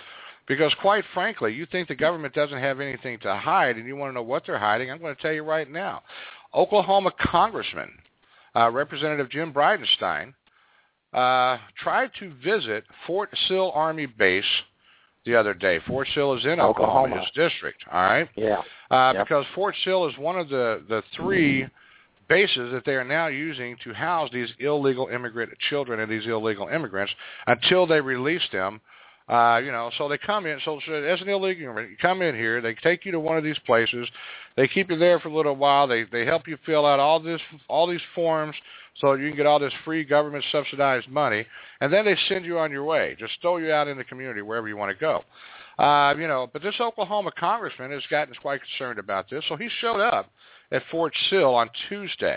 Because quite frankly, you think the government doesn't have anything to hide and you want to know what they're hiding, I'm going to tell you right now. Oklahoma Congressman, Representative Jim Bridenstine, tried to visit Fort Sill Army Base the other day. Fort Sill is in Oklahoma, his district, all right? Yeah. Because Fort Sill is one of the three bases that they are now using to house these illegal immigrant children and these illegal immigrants until they release them. So they come in. So as an illegal immigrant, you come in here. They take you to one of these places. They keep you there for a little while. They help you fill out all these forms so you can get all this free government subsidized money, and then they send you on your way. Just throw you out in the community wherever you want to go. But this Oklahoma congressman has gotten quite concerned about this, so he showed up at Fort Sill on Tuesday.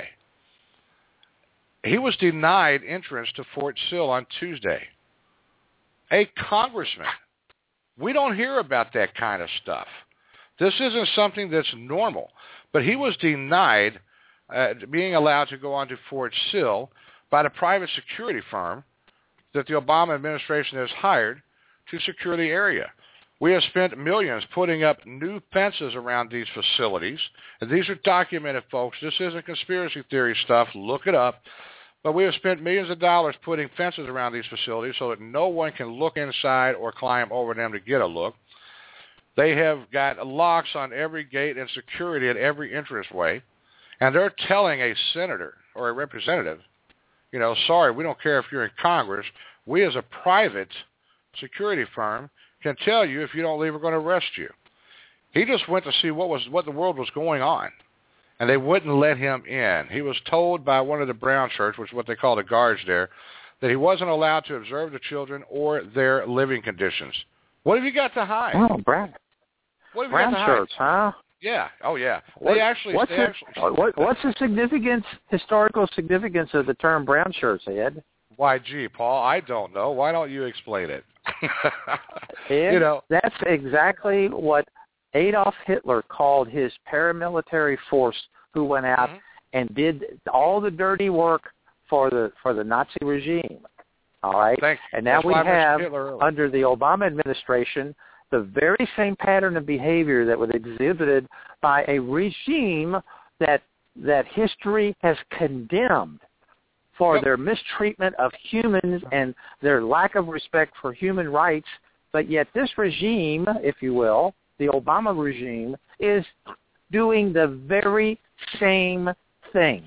He was denied entrance to Fort Sill on Tuesday. A congressman. We don't hear about that kind of stuff. This isn't something that's normal. But he was denied being allowed to go onto Fort Sill by the private security firm that the Obama administration has hired to secure the area. We have spent millions putting up new fences around these facilities. And these are documented, folks. This isn't conspiracy theory stuff. Look it up. But we have spent millions of dollars putting fences around these facilities so that no one can look inside or climb over them to get a look. They have got locks on every gate and security at every entranceway. And they're telling a senator or a representative, sorry, we don't care if you're in Congress. We as a private security firm can tell you if you don't leave, we're going to arrest you. He just went to see what the world was going on. And they wouldn't let him in. He was told by one of the Brown shirts, which is what they call the guards there, that he wasn't allowed to observe the children or their living conditions. What have you got to hide? Oh, Brown. What have Brown you got to shirts, hide? huh? Yeah. Oh, yeah. What's the historical significance of the term brown shirts, Ed? Why, gee, Paul, I don't know. Why don't you explain it? Ed, that's exactly what Adolf Hitler called his paramilitary force who went out and did all the dirty work for the Nazi regime. All right? And now we have, under the Obama administration, the very same pattern of behavior that was exhibited by a regime that history has condemned for their mistreatment of humans and their lack of respect for human rights. But yet this regime, if you will, the Obama regime, is doing the very same thing.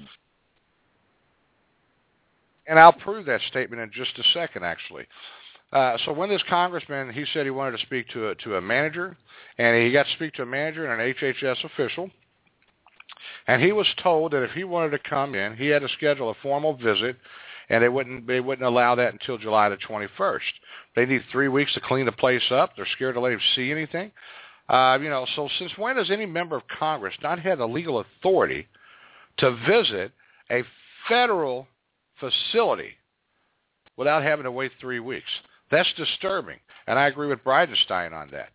And I'll prove that statement in just a second, actually. So when this congressman, he said he wanted to speak to a manager, and he got to speak to a manager and an HHS official, and he was told that if he wanted to come in, he had to schedule a formal visit, and they wouldn't allow that until July the 21st. They need 3 weeks to clean the place up. They're scared to let him see anything. So since when has any member of Congress not had the legal authority to visit a federal facility without having to wait 3 weeks? That's disturbing, and I agree with Bridenstine on that.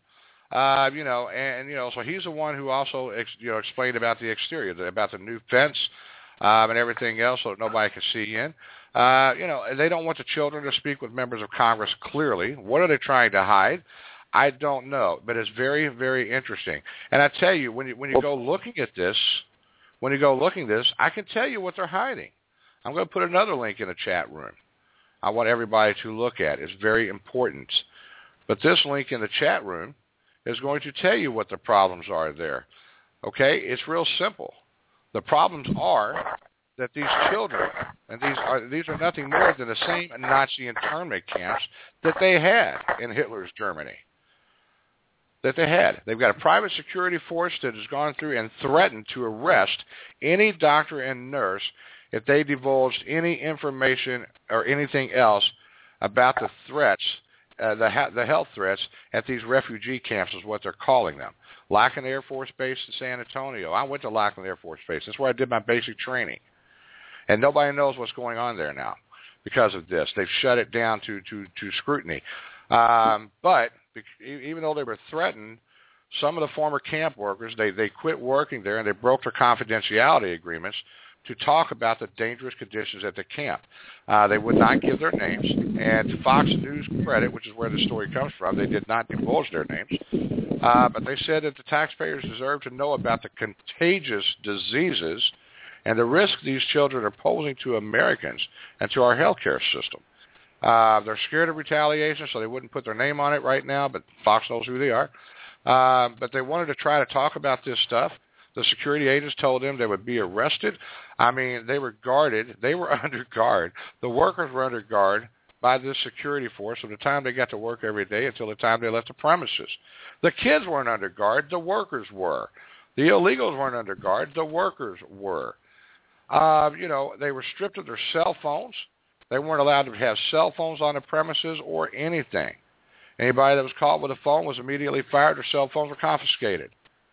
So he's the one who also explained about the exterior, about the new fence and everything else, so that nobody can see in. They don't want the children to speak with members of Congress clearly. What are they trying to hide? I don't know, but it's very, very interesting. And I tell you, when you go looking at this, I can tell you what they're hiding. I'm going to put another link in the chat room. I want everybody to look at. It's very important. But this link in the chat room is going to tell you what the problems are there. Okay? It's real simple. The problems are that these children, and these are nothing more than the same Nazi internment camps that they had in Hitler's Germany. They've got a private security force that has gone through and threatened to arrest any doctor and nurse if they divulged any information or anything else about the threats, the health threats at these refugee camps is what they're calling them. Lackland Air Force Base in San Antonio. I went to Lackland Air Force Base. That's where I did my basic training. And nobody knows what's going on there now because of this. They've shut it down to scrutiny. But even though they were threatened, some of the former camp workers, they quit working there and they broke their confidentiality agreements to talk about the dangerous conditions at the camp. They would not give their names, and to Fox News credit, which is where the story comes from, they did not divulge their names. But they said that the taxpayers deserve to know about the contagious diseases and the risk these children are posing to Americans and to our healthcare system. They're scared of retaliation, so they wouldn't put their name on it right now, but Fox knows who they are. But they wanted to try to talk about this stuff. The security agents told them they would be arrested. I mean, they were guarded. They were under guard. The workers were under guard by this security force from the time they got to work every day until the time they left the premises. The kids weren't under guard. The workers were. The illegals weren't under guard. The workers were. They were stripped of their cell phones. They weren't allowed to have cell phones on the premises or anything. Anybody that was caught with a phone was immediately fired. Their cell phones were confiscated.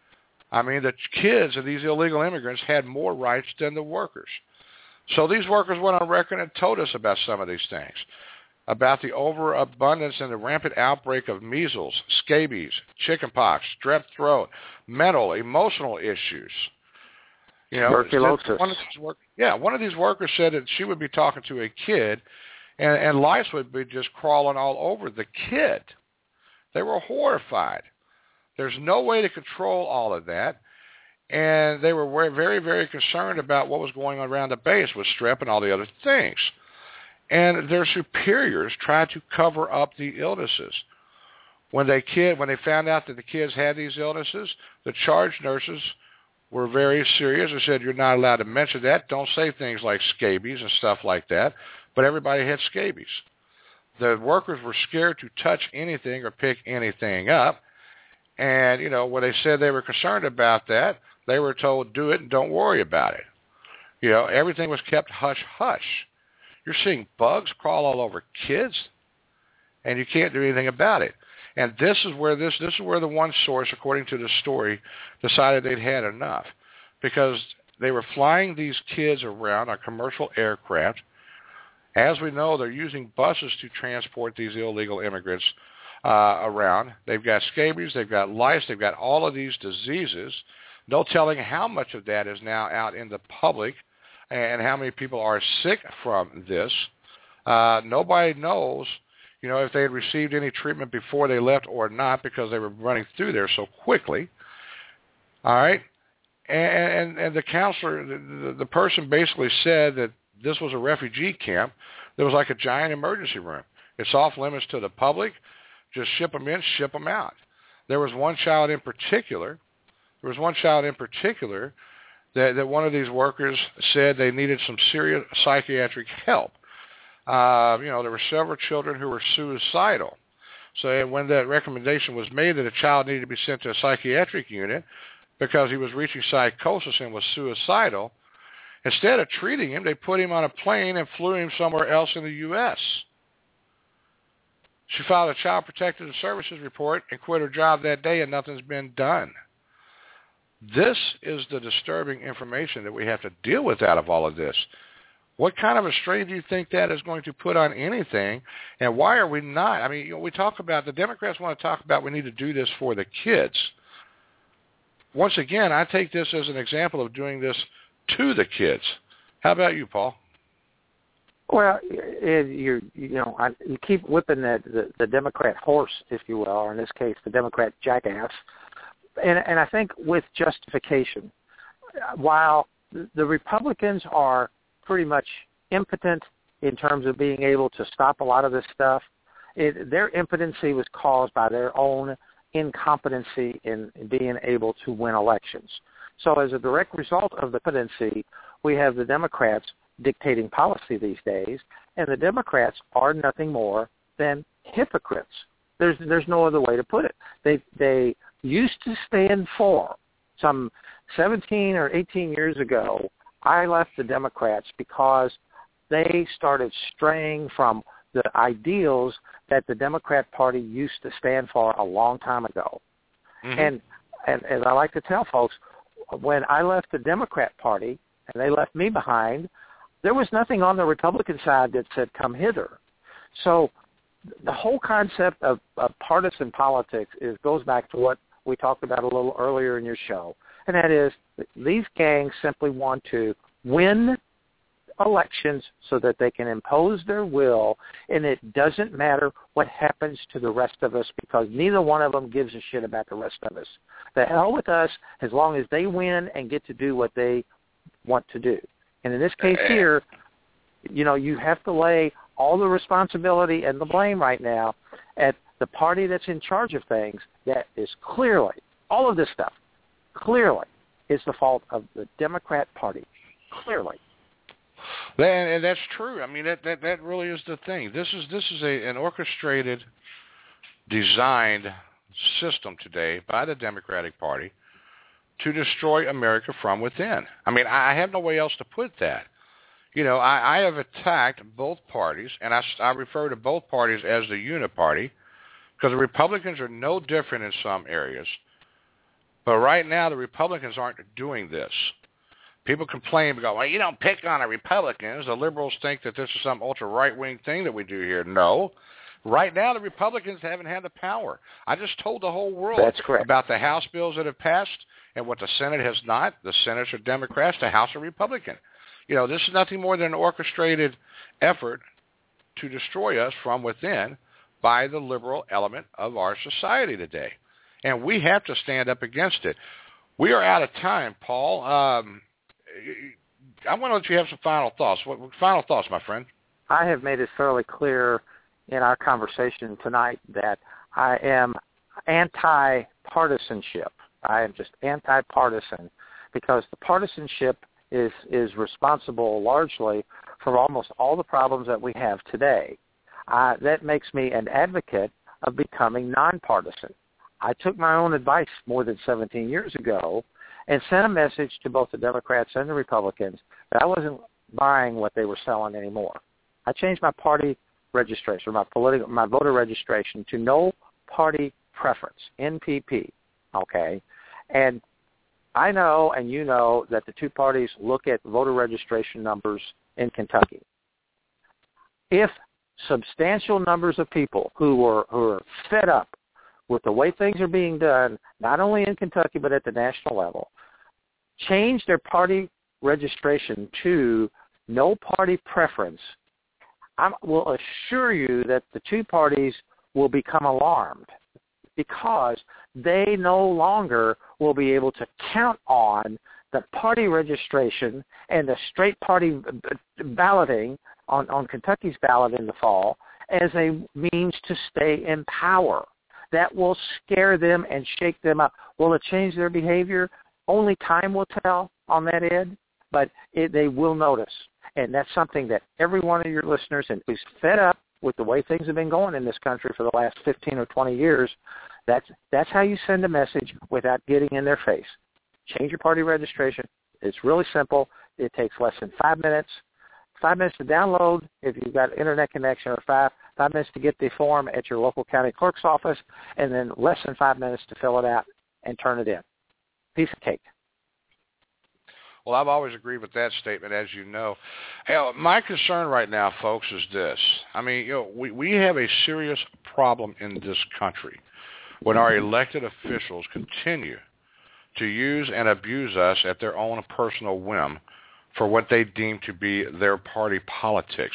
I mean, the kids of these illegal immigrants had more rights than the workers. So these workers went on record and told us about some of these things, about the overabundance and the rampant outbreak of measles, scabies, chickenpox, strep throat, mental, emotional issues. Tuberculosis. One of these workers said that she would be talking to a kid, and lice would be just crawling all over the kid. They were horrified. There's no way to control all of that, and they were very, very concerned about what was going on around the base with strep and all the other things. And their superiors tried to cover up the illnesses. When they found out that the kids had these illnesses, the charge nurses were very serious and said, you're not allowed to mention that. Don't say things like scabies and stuff like that. But everybody had scabies. The workers were scared to touch anything or pick anything up. And, when they said they were concerned about that, they were told, do it and don't worry about it. Everything was kept hush-hush. You're seeing bugs crawl all over kids, and you can't do anything about it. And this is where the one source, according to the story, decided they'd had enough, because they were flying these kids around on commercial aircraft. As we know, they're using buses to transport these illegal immigrants around. They've got scabies, they've got lice, they've got all of these diseases. No telling how much of that is now out in the public and how many people are sick from this. Nobody knows, if they had received any treatment before they left or not, because they were running through there so quickly. All right? And the counselor, the person basically said that this was a refugee camp. There was like a giant emergency room. It's off limits to the public. Just ship them in, ship them out. There was one child in particular that one of these workers said they needed some serious psychiatric help. There were several children who were suicidal. So when that recommendation was made that a child needed to be sent to a psychiatric unit because he was reaching psychosis and was suicidal, instead of treating him, they put him on a plane and flew him somewhere else in the U.S. She filed a Child Protective Services report and quit her job that day, and nothing's been done. This is the disturbing information that we have to deal with out of all of this. What kind of a strain do you think that is going to put on anything, and why are we not? I mean, we talk about, the Democrats want to talk about we need to do this for the kids. Once again, I take this as an example of doing this to the kids. How about you, Paul? Well, you keep whipping the Democrat horse, if you will, or in this case, the Democrat jackass. And I think with justification, while the Republicans are pretty much impotent in terms of being able to stop a lot of this stuff, their impotency was caused by their own incompetency in being able to win elections. So as a direct result of the impotency, we have the Democrats dictating policy these days, and the Democrats are nothing more than hypocrites. There's no other way to put it. They used to stand for. Some 17 or 18 years ago, I left the Democrats because they started straying from the ideals that the Democrat Party used to stand for a long time ago. Mm-hmm. And as I like to tell folks, when I left the Democrat Party and they left me behind, there was nothing on the Republican side that said, come hither. So the whole concept of partisan politics goes back to what we talked about a little earlier in your show, and that is these gangs simply want to win elections so that they can impose their will, and it doesn't matter what happens to the rest of us because neither one of them gives a shit about the rest of us. The hell with us as long as they win and get to do what they want to do. And in this case here, you have to lay all the responsibility and the blame right now at the party that's in charge of things that is clearly, all of this stuff, clearly is the fault of the Democrat Party. Clearly. And that's true. I mean, that really is the thing. This is an orchestrated, designed system today by the Democratic Party to destroy America from within. I mean, I have no way else to put that. I have attacked both parties, and I refer to both parties as the uniparty because the Republicans are no different in some areas. But right now, the Republicans aren't doing this. People complain and go, well, you don't pick on the Republicans. The liberals think that this is some ultra-right-wing thing that we do here. No. Right now, the Republicans haven't had the power. I just told the whole world about the House bills that have passed and what the Senate has not. The Senates are Democrats, the House are Republican. This is nothing more than an orchestrated effort to destroy us from within by the liberal element of our society today. And we have to stand up against it. We are out of time, Paul. I want to let you have some final thoughts. What final thoughts, my friend? I have made it fairly clear in our conversation tonight that I am anti-partisanship. I am just anti-partisan because the partisanship is responsible largely for almost all the problems that we have today. That makes me an advocate of becoming nonpartisan. I took my own advice more than 17 years ago and sent a message to both the Democrats and the Republicans that I wasn't buying what they were selling anymore. I changed my party registration, my voter registration to no party preference, NPP, okay? And I know and you know that the two parties look at voter registration numbers in Kentucky. If substantial numbers of people who are fed up with the way things are being done, not only in Kentucky but at the national level, change their party registration to no party preference, I will assure you that the two parties will become alarmed because they no longer will be able to count on the party registration and the straight party balloting on Kentucky's ballot in the fall as a means to stay in power. That will scare them and shake them up. Will it change their behavior? Only time will tell on that, Ed, but they will notice. And that's something that every one of your listeners who's fed up with the way things have been going in this country for the last 15 or 20 years, that's how you send a message without getting in their face. Change your party registration. It's really simple. It takes less than 5 minutes. 5 minutes to download if you've got internet connection, or 5 minutes to get the form at your local county clerk's office, and then less than 5 minutes to fill it out and turn it in. Piece of cake. Well, I've always agreed with that statement, as you know. Hell, my concern right now, folks, is this. I mean, we have a serious problem in this country when our elected officials continue to use and abuse us at their own personal whim for what they deem to be their party politics.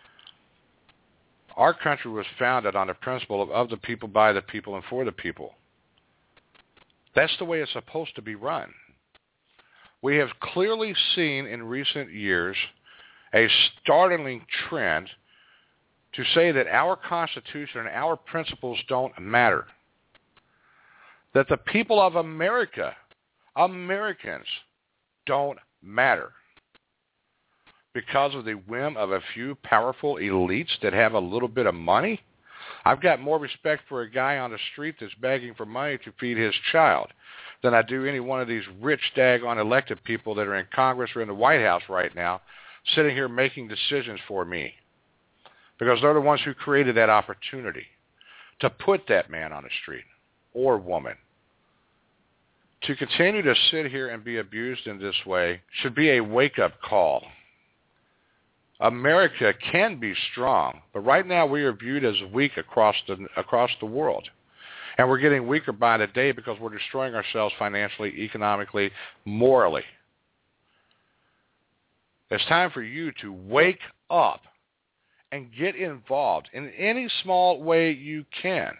Our country was founded on the principle of the people, by the people, and for the people. That's the way it's supposed to be run. We have clearly seen in recent years a startling trend to say that our Constitution and our principles don't matter. That the people of America, Americans, don't matter because of the whim of a few powerful elites that have a little bit of money. I've got more respect for a guy on the street that's begging for money to feed his child than I do any one of these rich, daggone elected people that are in Congress or in the White House right now sitting here making decisions for me, because they're the ones who created that opportunity to put that man on the street or woman. To continue to sit here and be abused in this way should be a wake-up call. America can be strong, but right now we are viewed as weak across the world. And we're getting weaker by the day because we're destroying ourselves financially, economically, morally. It's time for you to wake up and get involved in any small way you can.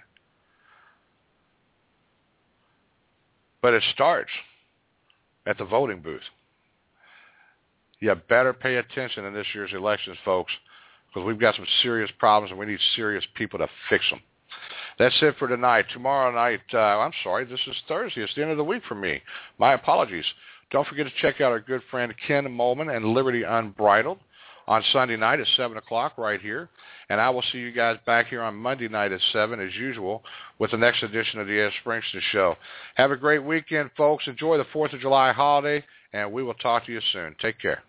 But it starts at the voting booth. You better pay attention in this year's elections, folks, because we've got some serious problems and we need serious people to fix them. That's it for tonight. Tomorrow night, this is Thursday. It's the end of the week for me. My apologies. Don't forget to check out our good friend Ken Molman and Liberty Unbridled on Sunday night at 7 o'clock right here. And I will see you guys back here on Monday night at 7 as usual with the next edition of the Ed Springston Show. Have a great weekend, folks. Enjoy the 4th of July holiday, and we will talk to you soon. Take care.